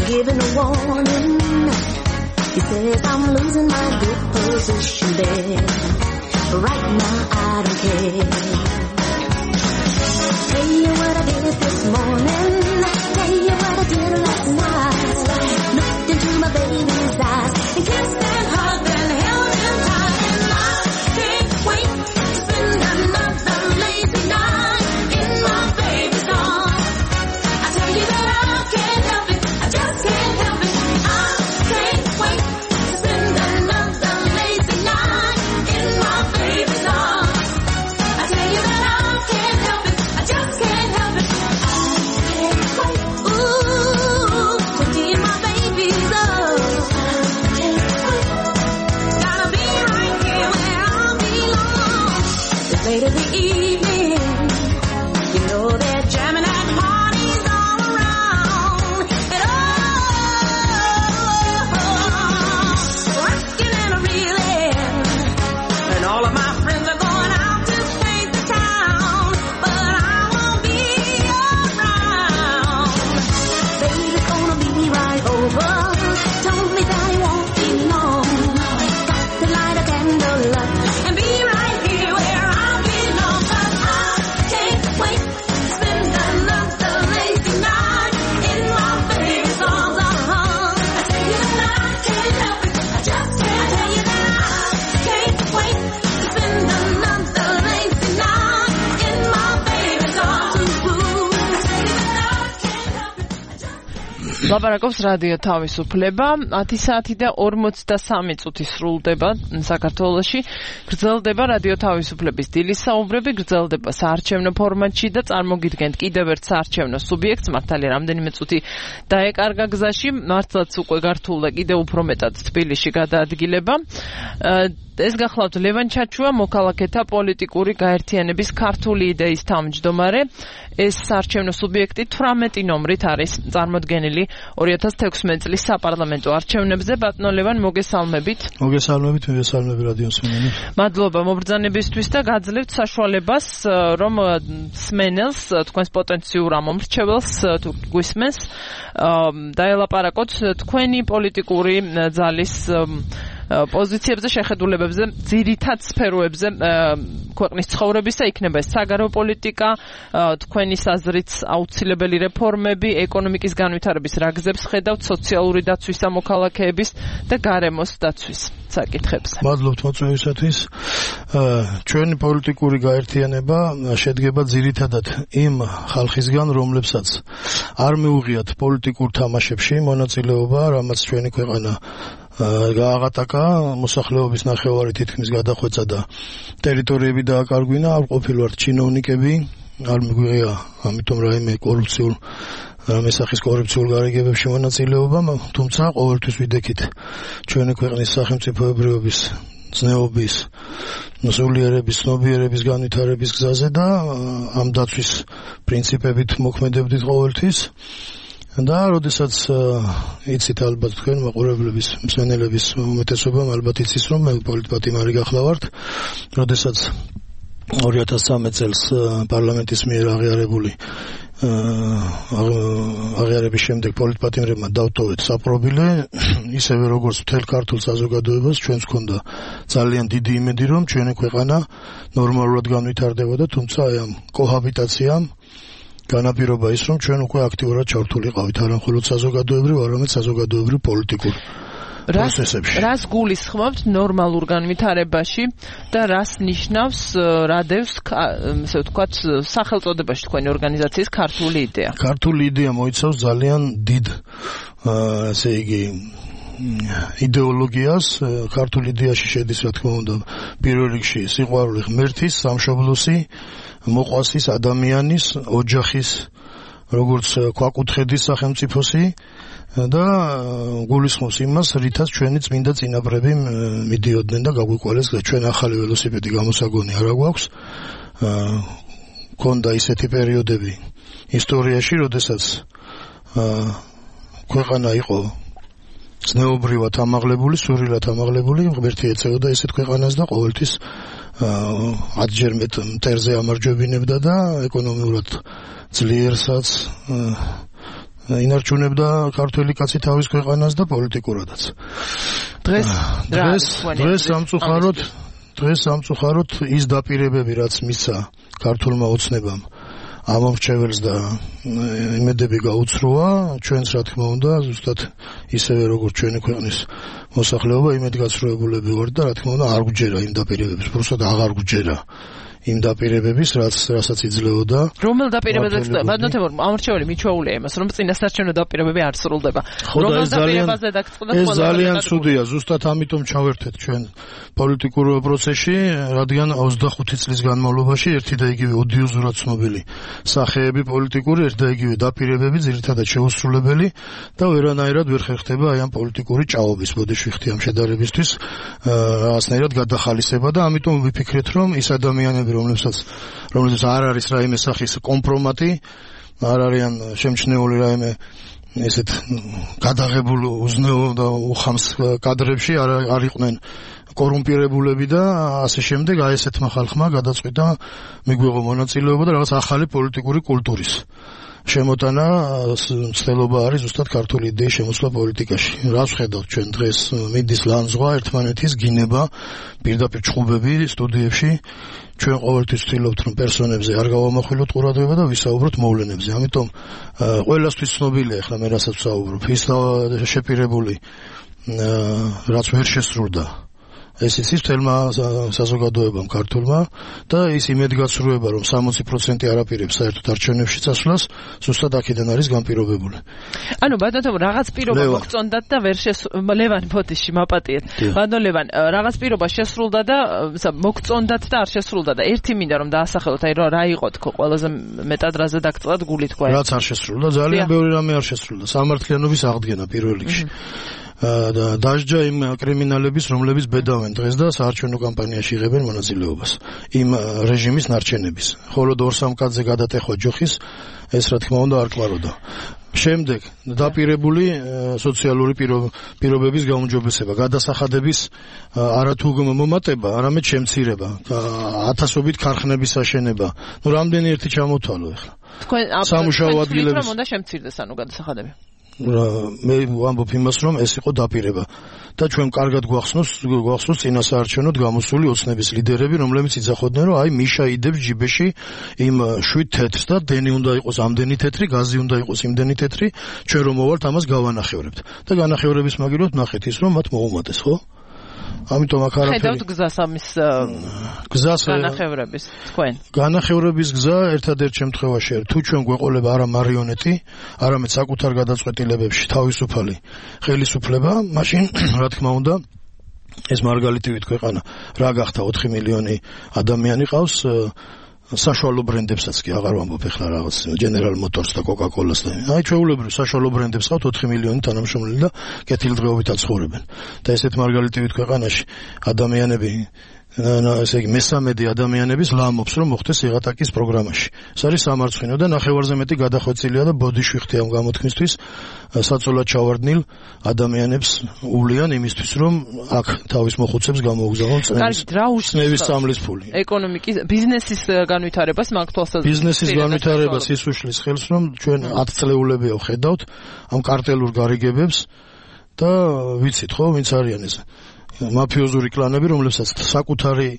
H: giving a warning. He says I'm losing my good position there. But right now I don't care. Tell you what I did this morning. Tell you what I did last night. Looked into my baby's eyes and kissed and hugged and held him tight. And I can't wait to spend another lazy night in my baby's arms. I tell you that I can't help it. I just can't help it. I can't wait to spend another lazy night in my baby's arms. I tell you that I can't help it. I just can't help it. I can't wait. Ooh, to be in my baby's arms. I can't wait. Gotta be right here where I belong. It's late in the evening. You know they're jamming at parties all around. And rocking and reeling. And all of my friends are going out to paint the town. But I won't be around. Baby's gonna be right over. Told me that he won't be long. Got to light a candle up and be right here where I belong. 'Cause I can't wait to spend another lazy night in my baby's arms. I tell you that I can't help it. I just can't. I tell you that I can't wait to spend another lazy night in my baby's arms. I tell you that I can't help it. I just
D: ლაპარაკობს რადიო თავისუფლება. 10 საათი და 43 წუთი სრულდება საქართველოში. გრძელდება რადიო თავისუფლების დილის საუბრები, გრძელდება საარჩევნო ფორმატში და წარმოგიდგენთ კიდევ ერთ საარჩევნო სუბიექტს, მართალია რამდენიმე წუთი დაეკარგა გზაში, მართლაც უკვე გართულდა კიდევ უფრო მეტად თბილისში გადაადგილება. ეს გახლავთ ლევან ჩაჩუა, მოქალაქეთა პოლიტიკური გაერთიანების ქართული იდეის თავმჯდომარე. ეს საარჩევნო სუბიექტი 18 ნომრით არის წარმოდგენილი 2016 წლის საპარლამენტო არჩევნებზე. ბატონო ლევან, მოგესალმებით.
I: მოგესალმებით, მოგესალმებით რადიო მსმენელი.
D: მადლობა მომბრძანებისთვის და გაძლევთ საშუალებას, რომ სმენელს, თქვენს პოტენციურ ამომრჩეველს თუ გვისმენს, დაელაპარაკოთ თქვენი პოლიტიკური ძალის პოზიციებზე, შეხედულებებზე, ძირითად სფეროებზე ქვეყნის ცხოვრებისა, იქნება ეს საგარეო პოლიტიკა, თქვენი აზრით აუცილებელი რეფორმები, ეკონომიკის განვითარების რა გზებს ხედავთ, სოციალური დაცვის და მოქალაქეების და გარემოს დაცვის საკითხებზე.
I: მადლობთ მოწვევისათვის. ჩვენი პოლიტიკური გაერთიანება შედგება ძირითადად იმ ხალხისგან, რომლებსაც არ მიუღიათ პოლიტიკურ თამაშებში მონაწილეობა, რამაც ჩვენი ქვეყანა გააღატაკა, მოსახლეობის ნახევარი თითქმის გადახვეწა და ტერიტორიები დააკარგვინა, არ ყოფილვართ ჩინოვნიკები, არ მიგვიღია ამიტომ რაიმე კორუფციულ რამესახის კორუფციულ გარიგებებში მონაწილეობა, თუმცა ყოველთვის ვიდექით ჩვენი ქვეყნის სახელმწიფოებრიობის ზნეობის, სულიერების, ცნობიერების განვითარების გზაზე და ამ დაცვის პრინციპებით მოქმედებდით ყოველთვის. და როდესაც იცით ალბათ თქვენ მაყურებლების მსმენელების უმეტესობამ ალბათ იცის რომ მე პოლიტპატიმარი გახლავართ, როდესაც 2013 წელს პარლამენტის მიერ აღიარების შემდეგ პოლიტპატიმრებმა დავტოვეთ საპრობილე, ისევე როგორც მთელ ქართულ საზოგადოებას ჩვენს ჰქონდა ძალიან დიდი იმედი რომ ჩვენი ქვეყანა ნორმალურად განვითარდებოდა, თუმცა აი ამ კოჰაბიტაციამ განაპირობა ის, რომ ჩვენ უკვე აქტიურად ჩართულიყავით არა მხოლოდ საზოგადოებრივ, არამედ საზოგადოებრივ პოლიტიკურ პროცესებში.
D: რას გულისხმობთ ნორმალურ განვითარებაში და რას ნიშნავს, რადევს, ასე ვთქვათ, სახელწოდებაში თქვენი ორგანიზაციის ქართული იდეა?
I: ქართული იდეა მოიცავს ძალიან დიდ, ასე იგი, იდეოლოგიას. ქართულ იდეაში შედის, რა თქმა უნდა, პირველ რიგში სიყვარული ღმერთის, სამშობლოსი, მოყვასის, ადამიანის, ოჯახის, როგორც ქვაკუთხედის სახელმწიფოსი და გულისხმობს იმას, რითაც ჩვენი წმინდა წინაპრები მიდიოდნენ და გაგვიყვანეს. ჩვენ ახალი ველოსიპედი გამოსაგონი არა გვაქვს. ქონდა ისეთი პერიოდები ისტორიაში, როდესაც ქვეყანა იყო ზნეობრივად ამაღლებული, სურვილად ამაღლებული, ღმერთი ეწეოდა ესეთ ქვეყანას და ყოველთვის 10-ჯერ მეტ მტერზე ამარჯვებინებდა და ეკონომიურად ძლიერსაც ინარჩუნებდა ქართველი კაცი თავის ქვეყანას და პოლიტიკურადაც. დღეს სამწუხაროდ ის დაპირებები, რაც მისცა ქართულმა ოცნებამ ამომრჩეველს და იმედები გაუცროა, ჩვენს რა თქმა უნდა, ზუსტად ისევე როგორც ჩვენი ქვეყნის მოსახლეობა იმედგაცრუებულები ვართ და რა თქმა უნდა არ გვჯერა იმ დაპირებებს, უბრალოდ აღარ გვჯერა იმ დაპირებების, რასაც იძლეოდა.
D: რომელ დაპირებებზეც ბატონო ამორჩეველი მიჩვეულია იმას, რომ წინასარჩევნო დაპირებები არ სრულდება. რომელ დაპირებაზე დაგწყდა
I: ეს ძალიან ცუდია, ზუსტად ამიტომ ჩავერთეთ ჩვენ პოლიტიკურ პროცესში, რადგან 25 წლის განმავლობაში ერთი და იგივე ოდიოზურად ცნობილი სახეები პოლიტიკური, ერთი და იგივე დაპირებები ძირითადად შეუსრულებელი და ვერანაირად ვერ ხერხდება აი ამ პოლიტიკური ჭაობის ბოდიშვიხთი ამ შედარებისთვის რაღაცნაირად გადახალისება და ამიტომ ვიფიქრეთ, რომ ის ადამიანები რომლებსაც არ არის რაიმე სახის კომპრომატი, არ არიან შემჩნეული რაიმე ესეთ გადაღებულ უზნეო და უხამს კადრებში, არ იყვნენ კორუმპირებულები და ასე შემდეგ, აი ესეთმა ხალხმა გადაწყვიტა მიგვიღო მონაწილეობა და რაღაც ახალი პოლიტიკური კულტურის შემოტანა ცდილობა არის ზუსტად ქართული იდეის შემოსვლა პოლიტიკაში. რას ვხედავთ ჩვენ დღეს მიდის ლანძღვა, ერთმანეთის გინება, პირდაპირ ჩხუბები სტუდიებში. ჩვენ ყოველთვის ვცდილობთ რომ პერსონებზე არ გავამახვილოთ ყურადღება და ვისაუბროთ მოვლენებზე. ამიტომ ყველასთვის ცნობილია ახლა მე რასაც ვსაუბრობ, ის შეპირებული რაც ვერ შესრულდა. ეს იცის თელმა საზოგადოებამ ქართულმა და ის იმედგაცრუება რომ 60% არაპირებს საერთოდ არჩევნებში წასვლას, ზუსტად აქედან არის განპირობებული.
D: ანუ ბატონო რაღაც პირობა მოგწონდათ და ვერ ლევან ფოტიში მაპატიეთ. ბატონო ლევან რაღაც პირობა შესრულდა და მოგწონდათ და არ შესრულდა და ერთი მინდა რომ დაასახელოთ, აი რა იყო თქო ყველაზე მეტად რაზე დაგწყდათ გული თქვა.
I: რაც არ შესრულდა, ძალიან ბევრი რამე არ შესრულდა. სამართლიანობის აღდგენა პირველ რიგში. დაჟჯა იმ კრიმინალების, რომლებიც ბედავენ დღეს და საარჩევნო კამპანიაში იღებენ მონაწილეობას იმ რეჟიმის ნარჩენების. ხოლო 2-3 კაცზე გადატეხვა ჯოხის ეს რა თქმა უნდა არ კვაროდა. შემდეგ დაპირებული სოციალური პირობების გაუმჯობესება, გადასახადების არათუ მომატება, არამედ შემცირება, ათასობით ქარხნების აშენება. ნუ რამდენი ერთი ჩამოთვალო ახლა.
D: თქვენ სამუშაო ადგილების რომ უნდა შემცირდეს ანუ გადასახადები.
I: მე ვამბობ იმას, რომ ეს იყო დაპირება და ჩვენ კარგად გვახსოვს წინასაარჩევნოდ გამოსული ოცნების ლიდერები, რომლებიც იძახოდნენ, რომ აი მიშა იდებს ჯიბეში იმ 7 თეთრს და დენი უნდა იყოს ამდენი თეთრი, გაზი უნდა იყოს იმდენი თეთრი, ჩვენ რომ მოვალთ ამას გავანახევრებთ. და განახევრების მაგილოთ ნახეთ ის, რომ მათ მოუმატეს, ხო? ამიტომ აქ არაფერი.
D: ხედავთ გზას ამის განახევრების თქვენ.
I: განახევრების გზა ერთადერთ შემთხვევაში არის, თუ ჩვენ გვეყოლება არა მარიონეტი, არამედ საკუთარ გადაწყვეტილებებში თავისუფალი ხელისუფლება, მაშინ რა თქმა უნდა ეს მარგალიტივით ქვეყანა რა გახდა 4 მილიონი ადამიანი ყავს საშუალო ბრენდებსაც კი აღარ ვამბობ ახლა რაღაც General Motors და Coca-Cola-ს და აი ჩვეულებრივ საშუალო ბრენდებს ყავთ 4 მილიონი თანამშრომელი და კეთილდღეობით აცხოვრებენ და ესეთ მარგალიტივით ქვეყანაში ადამიანები ესე იგი მესამედი ადამიანების ლამობს რომ მოხდეს ეღატაკის პროგრამაში. ეს არის სამარცხვინო და ნახევარზე მეტი გადახვეწილია და ბოდიშვიხთი ამ გამოთქმისთვის საწოლად ჩავარდნილ ადამიანებს უვლიან იმისთვის რომ აქ თავის მოხუცებს გამოუგზავნონ წნევის სამლის ფული.
D: ეკონომიკის ბიზნესის განვითარებას მაგ თვალსაზრისით.
I: ბიზნესის განვითარებას ის უშლის ხელს რომ ჩვენ 10 წლეულებია ვხედავთ ამ კარტელურ გარიგებებს და ვიცით ხო ვინც არიან ეს მაფიოზური კლანები, რომლებსაც საკუთარი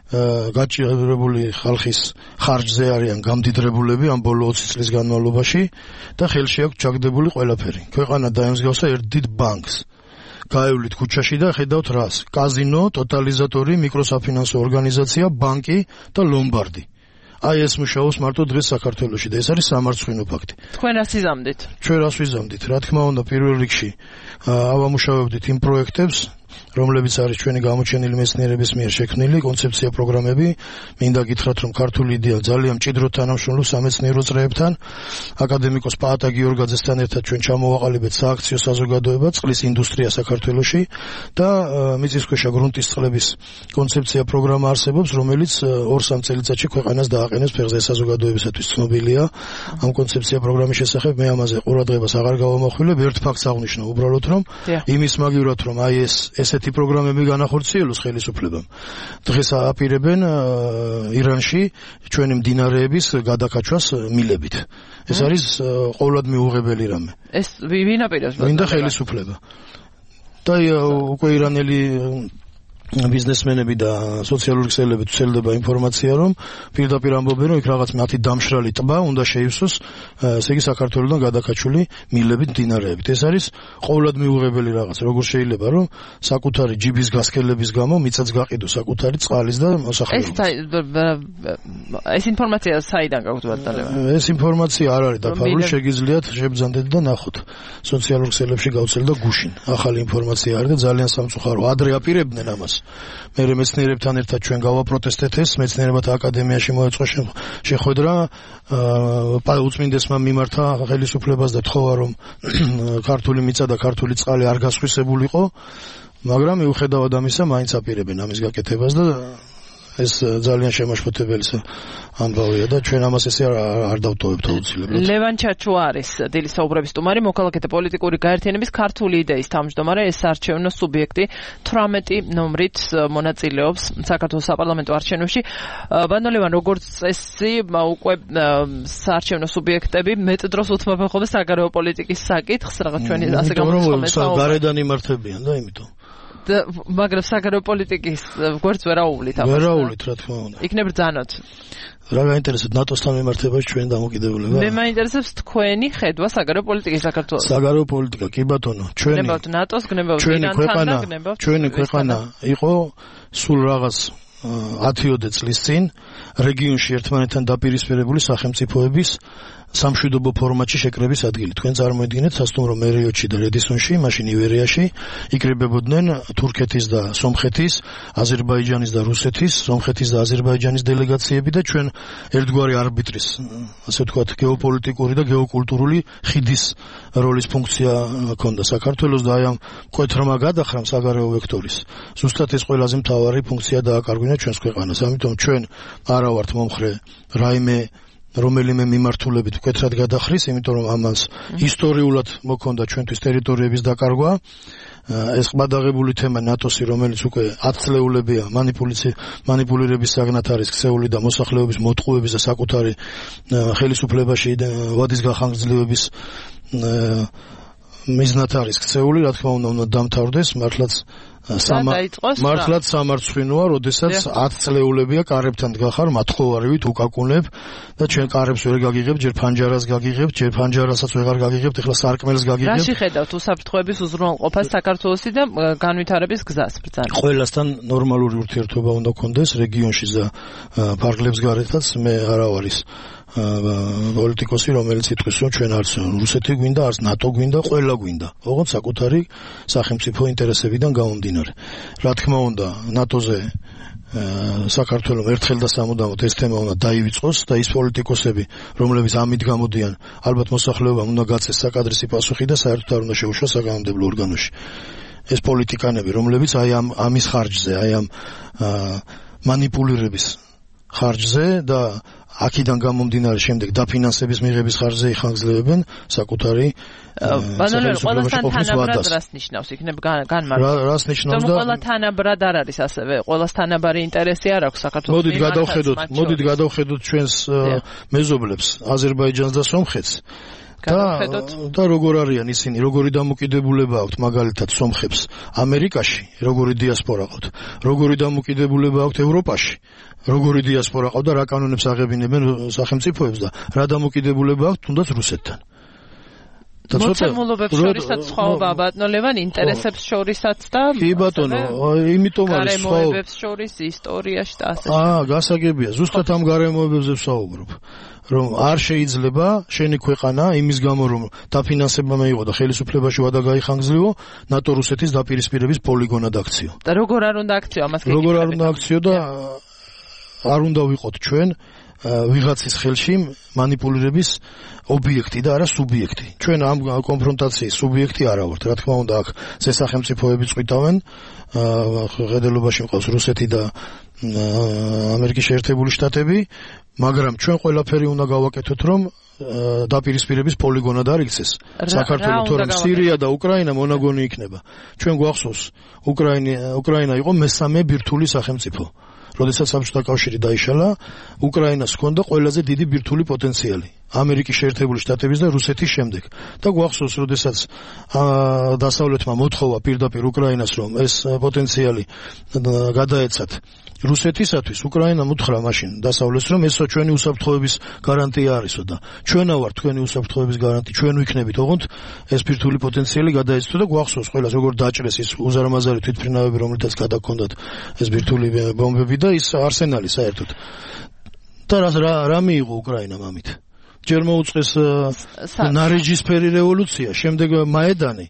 I: გაჭირებული ხალხის ხარჯზე არიან გამდიდრებულები ამ ბოლო 20 წლის განმავლობაში და ხელში აქვს ჩაგდებული ყველაფერი. ქვეყანა დაემსგავსა ერთ დიდ ბანკს. გაევლით ქუჩაში და ხედავთ რას? კაზინო, ტოტალიზატორი, მიკროსაფინანსო ორგანიზაცია, ბანკი და ლომბარდი. აი ეს მუშაობს მარტო დღეს საქართველოში და ეს არის სამარცხვინო ფაქტი.
D: თქვენ რას იზამდით?
I: ჩვენ რას ვიზამდით? რა თქმა უნდა, პირველ რიგში ავამუშავებდით იმ პროექტებს, რომლებიც არის ჩვენი გამოჩენილი მეცნიერების მიერ შექმნილი კონცეფცია პროგრამები. მინდა გითხრათ, რომ ქართული იდეა ძალიან მჭიდროდ თანამშრომლობს სამეცნიერო წრეებთან. აკადემიკოს პაატა გიორგაძესთან ერთად ჩვენ ჩამოვაყალიბეთ სააქციო საზოგადოება წყლის ინდუსტრია საქართველოში და მიწისქვეშა გრუნტის წყლების კონცეფცია პროგრამა არსებობს, რომელიც 2-3 წელიწადში ქვეყანას დააყენებს ფეხზე საზოგადოებისათვის ცნობილია. ამ კონცეფცია პროგრამის შესახებ მე ამაზე ყურადღებას აღარ გავამახვილებ, ერთ ფაქტს აღვნიშნო უბრალოდ, რომ იმის მაგივრად, რომ აი ეს ესეთი პროგრამები განახორციელოს ხელისუფლებამ. დღეს აპირებენ ირანში ჩვენი მდინარეების გადაკაჩვას მილებით. ეს არის ყოველად მიუღებელი რამე.
D: ეს ვინ აპირებს?
I: მინდა ხელისუფლება. და უკვე ირანელი ბიზნესმენები და სოციალური ქსელები თვლება ინფორმაცია, რომ პირდაპირ ამბობენ, რომ იქ რაღაც მათი დამშრალი ტბა უნდა შეივსოს, ესე იგი საქართველოსთან გადაკაჩული მილებით მდინარეებით. ეს არის ყოველად მიუღებელი რაღაც. როგორ შეიძლება რომ საკუთარი ჯიბის გასქელების გამო მიწაც გაყიდოს საკუთარი წყალის და მოსახლეობის.
D: ეს ინფორმაცია საიდან გაქვთ ბატონო?
I: ეს ინფორმაცია არ არის დაფარული, შეგიძლიათ შეგბრძანდეთ და ნახოთ. სოციალურ ქსელებში გავცელ და გუშინ ახალი ინფორმაცია არის და ძალიან სამწუხარო. ადრე აპირებდნენ ამას. მე მეცნიერებთან ერთად ჩვენ გავაპროტესტეთ ეს, მეცნიერებათა აკადემიაში მოეწყო შეხვედრა, უწმინდესმა მიმართა ხელისუფლებას და თხოვა რომ ქართული მიწა და ქართული წყალი არ გასხვისებულიყო, მაგრამ მიუხედავად ამისა მაინც აპირებენ ამის გაკეთებას და ეს ძალიან შემაშფოთებელი ამბავია და ჩვენ ამას ესე არ დავტოვებთ აუცილებლად.
D: ლევან ჩაჩუა არის დილის საუბრების სტუმარი, მოქალაქეთა პოლიტიკური გაერთიანების ქართული იდეის თავმჯდომარე, ეს არჩევნო სუბიექტი 18 ნომრით მონაწილეობს საქართველოს საპარლამენტო არჩევნებში. ბატონო ლევან, როგორც წესი, უკვე საარჩევნო სუბიექტები მეტ დროს უთმობენ ხოლმე საგარეო პოლიტიკის საკითხს, რაღაც ჩვენი ასე გამოცხადდა.
I: გარედან იმართებიან და იმიტომ
D: მაგრამ საგარეო პოლიტიკის გვერდს ვერ აუვლით ამას.
I: ვერ აუვლით, რა თქმა უნდა.
D: იქნებ ბრძანოთ.
I: რა გაინტერესებს ნატოსთან მიმართებაში ჩვენ დამოკიდებულება?
D: მე მაინტერესებს თქვენი ხედვა საგარეო პოლიტიკის საქართველოს.
I: საგარეო პოლიტიკა, კი ბატონო,
D: გნებავთ ნატოს, გნებავთ ირანთან და გნებავთ
I: ჩვენი ქვეყანა იყო სულ რაღაც 10 წლის წინ რეგიონში ერთმანეთთან დაპირისპირებული სახელმწიფოების სამშვიდობო ფორმატში შეკრების ადგილი. თქვენ წარმოიდგინეთ სასტუმრო მერიოტში და რედისონში, მაშინ ივერიაში იკრიბებოდნენ თურქეთის და სომხეთის, აზერბაიჯანის და რუსეთის, სომხეთის და აზერბაიჯანის დელეგაციები და ჩვენ ერთგვარი არბიტრის, ასე ვთქვათ, გეოპოლიტიკური და გეოკულტურული ხიდის როლის ფუნქცია ჰქონდა საქართველოს და აი ამ მკვეთრმა გადახრამ საგარეო ვექტორის. ზუსტად ეს ყველაზე მთავარი ფუნქცია დააკარგვინა ჩვენს ქვეყანას. ამიტომ ჩვენ არა ვართ მომხრე რაიმე რომელიმე მიმართულებით მკვეთრად გადახრის, იმიტომ რომ ამას ისტორიულად მოქონდა ჩვენთვის ტერიტორიების დაკარგვა. ეს ყბადაღებული თემა ნატოსი, რომელიც უკვე 10 წლეულებია მანიპულირების საგნად არის ქცეული და მოსახლეობის მოტყუების და საკუთარი ხელისუფლებაში ვადის გახანგრძლივების მიზნად არის ქცეული, რა თქმა უნდა დამთავრდეს, მართლაც სამარცხვინოა, როდესაც 10 წლეულებია კარებთან დგახარ მათხოვარივით უკაკუნებ და ჩვენ კარებს ვერ გაგიღებთ, ჯერ ფანჯარას გაგიღებთ, ჯერ ფანჯარასაც ვეღარ გაგიღებთ, ეხლა სარკმელს გაგიღებთ.
D: რაში ხედავთ უსაფრთხოების უზრუნველყოფას საქართველოსი და განვითარების გზას ბრძანა?
I: ყველასთან ნორმალური ურთიერთობა უნდა გქონდეს რეგიონში და ფარგლებს გარეთაც მე არა ვარის პოლიტიკოსი, რომელიც იტყვის, რომ ჩვენ არც რუსეთი გვინდა, არც ნატო გვინდა, ყველა გვინდა. ოღონდ საკუთარი სახელმწიფო ინტერესებიდან გამომდინარე. რა თქმა უნდა, ნატოზე საქართველოს ერთხელ და სამუდამოდ ეს თემა უნდა დაივიწყოს და ის პოლიტიკოსები, რომლებიც ამით გამოდიან, ალბათ მოსახლეობამ უნდა გაწეს საკადრისი პასუხი და საერთოდ არ უნდა შეუშვას საკანონმდებლო ორგანოში. ეს პოლიტიკანები, რომლებიც აი ამის ხარჯზე, აი ამ მანიპულირების ხარჯზე და აქედან გამომდინარე შემდეგ დაფინანსების მიღების ხარჯზე იხანგრძლივებენ საკუთარი
D: ყველასთან თანაბრად რას ნიშნავს? იქნებ განმარტო.
I: რას ნიშნავს და
D: ყველა თანაბრად არ არის ასევე. ყველას თანაბარი ინტერესი არ აქვს საქართველოს.
I: მოდით გადავხედოთ ჩვენს მეზობლებს, აზერბაიჯანს და სომხეთს. და როგორ არიან ისინი, როგორი დამოკიდებულება აქვთ მაგალითად სომხებს ამერიკაში, როგორი დიასპორა აქვთ, როგორი დამოკიდებულება აქვთ ევროპაში, როგორი დიასპორა აქვთ და რა კანონებს აღებინებენ სახელმწიფოებს და რა დამოკიდებულება აქვთ თუნდაც რუსეთთან.
D: მოცემულობებს შორისაც სხვაობა ბატონო ლევან, ინტერესებს შორისაც და
I: კი ბატონო, იმიტომ არის
D: გარემოებებს შორის ისტორიაში და ასე.
I: გასაგებია, ზუსტად ამ გარემოებებზე ვსაუბრობ. რომ არ შეიძლება შენი ქვეყანა იმის გამო რომ დაფინანსება მეიღო და ხელისუფლებაში ვადა გაიხანგრძლივო ნატო რუსეთის დაპირისპირების პოლიგონად აქციო.
D: და როგორ არ უნდა აქციო ამას გეკითხებით?
I: როგორ არ უნდა აქციო და არ უნდა ვიყოთ ჩვენ ვიღაცის ხელში მანიპულირების ობიექტი და არა სუბიექტი. ჩვენ ამ კონფრონტაციის სუბიექტი არა ვართ. რა თქმა უნდა აქ ზესახელმწიფოები წვითავენ, ხედელობაში მყავს რუსეთი და ამერიკის შეერთებული შტატები, მაგრამ ჩვენ ყველაფერი უნდა გავაკეთოთ, რომ დაპირისპირების პოლიგონად არ იქცეს. საქართველოს თორემ სირია და უკრაინა მონაგონი იქნება. ჩვენ გვახსოვს, უკრაინა იყო მესამე ბირთვული სახელმწიფო. როდესაც საბჭოთა კავშირი დაიშალა, უკრაინას ჰქონდა ყველაზე დიდი ბირთვული პოტენციალი. ამერიკის შეერთებული შტატების და რუსეთის შემდეგ. და გვახსოვს, როდესაც დასავლეთმა მოთხოვა პირდაპირ უკრაინას, რომ ეს პოტენციალი გადაეცათ რუსეთისათვის, უკრაინამ უთხრა მაშინ დასავლეთს, რომ ესო ჩვენი უსაფრთხოების გარანტია არისო და ჩვენა ვარ თქვენი უსაფრთხოების გარანტი, ჩვენ ვიქნებით, ოღონდ ეს ბირთვული პოტენციალი გადაეცათ და გვახსოვს ყველას, როგორ დაჭრეს ის უზარმაზარი თვითმფრინავები, რომელთაც გადაგქონდათ ეს ბირთვული ბომბები და ის არსენალი საერთოდ. და რა მიიღო უკრაინამ ამით? ჯერ მოუწყეს ნარეჯისფერი რევოლუცია, შემდეგ მაედანი,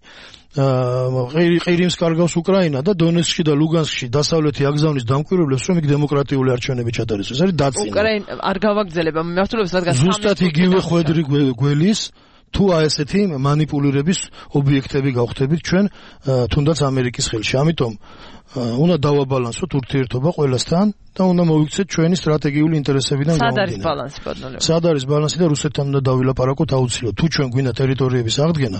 I: ყირიმს კარგავს უკრაინა და დონეცკში და ლუგანსკში დასავლეთი აგზავნის დამკვირვებლებს, რომ იქ დემოკრატიული არჩევნები ჩატარდეს. ეს არის დაწინა.
D: უკრაინა არ გავაგრძელება მიმართულებას, რადგან
I: ზუსტად იგივე ხვედრი გველის თუ ესეთი მანიპულირების ობიექტები გავხდებით ჩვენ თუნდაც ამერიკის ხელში. ამიტომ უნდა დავაბალანსოთ ურთიერთობა ყველასთან და უნდა მოვიქცეთ ჩვენი სტრატეგიული ინტერესებიდან გამომდინარე.
D: სად არის ბალანსი ბატონო?
I: სად არის ბალანსი და რუსეთთან უნდა დავილაპარაკოთ აუცილებლად. თუ ჩვენ გვინდა ტერიტორიების აღდგენა,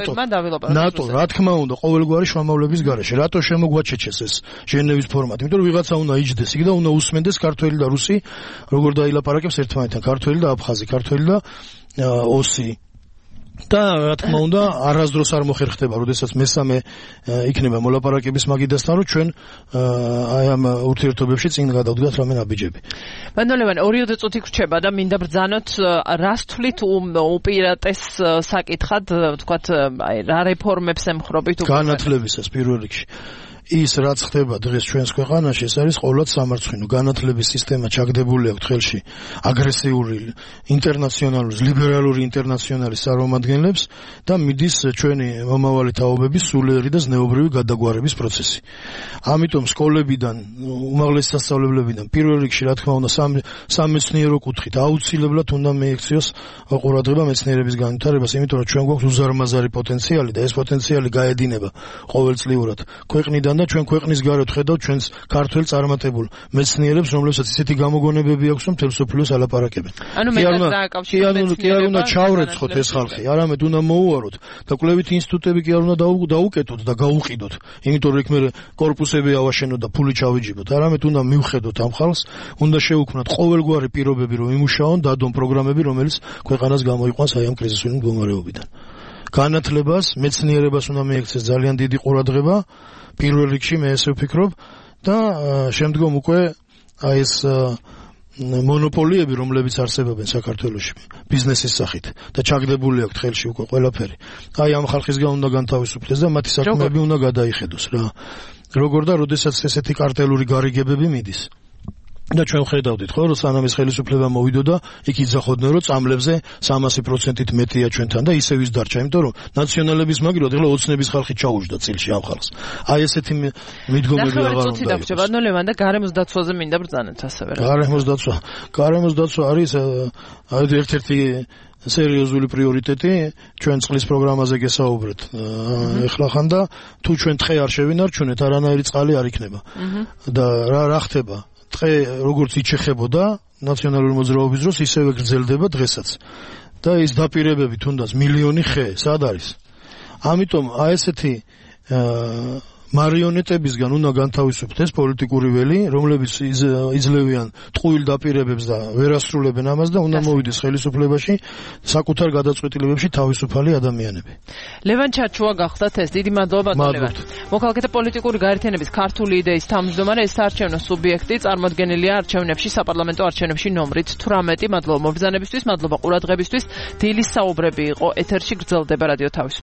I: ნატო, რა თქმა უნდა, ყოველგვარი შრომავლების გარეშე. რატო შემოგვაჩეჩეს ეს ჟენევის ფორმატი? იმიტომ რომ ვიღაცა უნდა იჯდეს იქ და უნდა უსმენდეს ქართველი და რუსი, როგორ დაილაპარაკებს ერთმანეთთან, ქართველი და აფხაზი, ქართველი და ოსი. და რა თქმა უნდა არასდროს არ მოხერხდება, როდესაც მესამე იქნება მოლაპარაკების მაგიდასთან, რომ ჩვენ აი ამ ურთიერთობებში წინ გადავდგათ რამე ნაბიჯები.
D: ბატონო, 2 წუთი გრჩება და მინდა ბრძანოთ, რას თვლით უპირატეს საკითხად, ვთქვათ, აი რა რეფორმებს ემხრობით უკვე?
I: განათლებისას პირველ რიგში. ის რაც ხდება დღეს ჩვენს ქვეყანაში, ეს არის ყოველად სამარცხვინო. განათლების სისტემა ჩაგდებული აქვს ხელში აგრესიული, ინტერნაციონალური, ლიბერალური ინტერნაციონალის წარმომადგენლებს და მიდის ჩვენი მომავალი თაობების სულიერი და ზნეობრივი გადაგვარების პროცესი. ამიტომ სკოლებიდან, უმაღლესი სასწავლებლებიდან პირველ რიგში, რა თქმა უნდა, სამეცნიერო კუთხით აუცილებლად უნდა მიექციოს ყურადღება მეცნიერების განვითარებას, იმიტომ რომ ჩვენ გვაქვს უზარმაზარი პოტენციალი და ეს პოტენციალი გაედინება ყოველწლიურად ქვეყნიდან და ჩვენ ქვეყნის გარეთ ხედავთ ჩვენს ქართველ წარმატებულ მეცნიერებს, რომლებსაც ისეთი გამოგონებები აქვს, რომ მთელ მსოფლიოს ალაპარაკებენ. კი არ უნდა ჩავრეცხოთ ეს ხალხი, არამედ უნდა მოუაროთ და კვლევითი ინსტიტუტები კი არ უნდა დაუკეტოთ და გაუყიდოთ, იმიტომ რომ იქ მე კორპუსები ავაშენოთ და ფული ჩავიჯიბოთ, არამედ უნდა მივხედოთ ამ ხალხს, უნდა შევუქმნათ ყოველგვარი პირობები, რომ იმუშაონ, დადონ პროგრამები, რომელიც ქვეყანას გამოიყვანს აი ამ კრიზისული მდგომარეობიდან. განათლებას, მეცნიერებას უნდა მიექცეს ძალიან დიდი ყურადღება. პირველ რიგში მე ესე ვფიქრობ და შემდგომ უკვე აი ეს მონოპოლიები, რომლებიც არსებობენ საქართველოში ბიზნესის სახით და ჩაგდებული აქვს ხელში უკვე ყველაფერი. აი ამ ხალხისგან უნდა განთავისუფლდეს და მათი საქმეები უნდა გადაიხედოს რა. როგორ და როდესაც ესეთი კარტელური გარიგებები მიდის. და ჩვენ ხედავდით ხო, რომ სანამ ეს ხელისუფლება მოვიდოდა, იქ იძახოდნენ, რომ წამლებზე 300%-ით მეტია ჩვენთან და ისევ ის დარჩა, იმიტომ რომ ნაციონალების მაგილად ეხლა ოცნების ხალხი ჩაუჯდა წილში ამ ხალხს. აი ესეთი მიდგომები აღარ უნდა იყოს.
D: ბატონო ლევან და გარემოს დაცვაზე მინდა ბრძანოთ ასევე რა.
I: გარემოს დაცვა არის ერთ-ერთი სერიოზული პრიორიტეტი ჩვენ წყლის პროგრამაზე გესაუბრეთ ეხლა ხან და თუ ჩვენ თხე არ შევინარჩუნეთ, არანაირი წყალი არ იქნება. და რა ხდება? თხე როგორც იჩეხებოდა ნაციონალური მოძრაობის დროს, ისევე გრძელდება დღესაც. და ის დაპირებები თუნდაც მილიონი ხე, სად არის? ამიტომ აი ესეთი მარიონეტებისგან უნდა განთავისუფლდეს პოლიტიკური ველი, რომლებიც იძლევიან ტყუილ დაპირებებს და ვერ ასრულებენ ამას და უნდა მოვიდეს ხელისუფლებაში საკუთარ გადაწყვეტილებებში თავისუფალი ადამიანები.
D: ლევან ჩაჩუა გახდათ ეს. დიდი მადლობა ბატონო ლევან. მოქალაქეთა პოლიტიკური გაერთიანების ქართული იდეის თავმჯდომარე, ეს საარჩევნო სუბიექტი წარმოდგენილია არჩევნებში, საპარლამენტო არჩევნებში ნომრით 18. მადლობა მობრძანებისთვის, მადლობა ყურადღებისთვის. დილის საუბრები იყო ეთერში, გრძელდება რადიო თავისუფლება.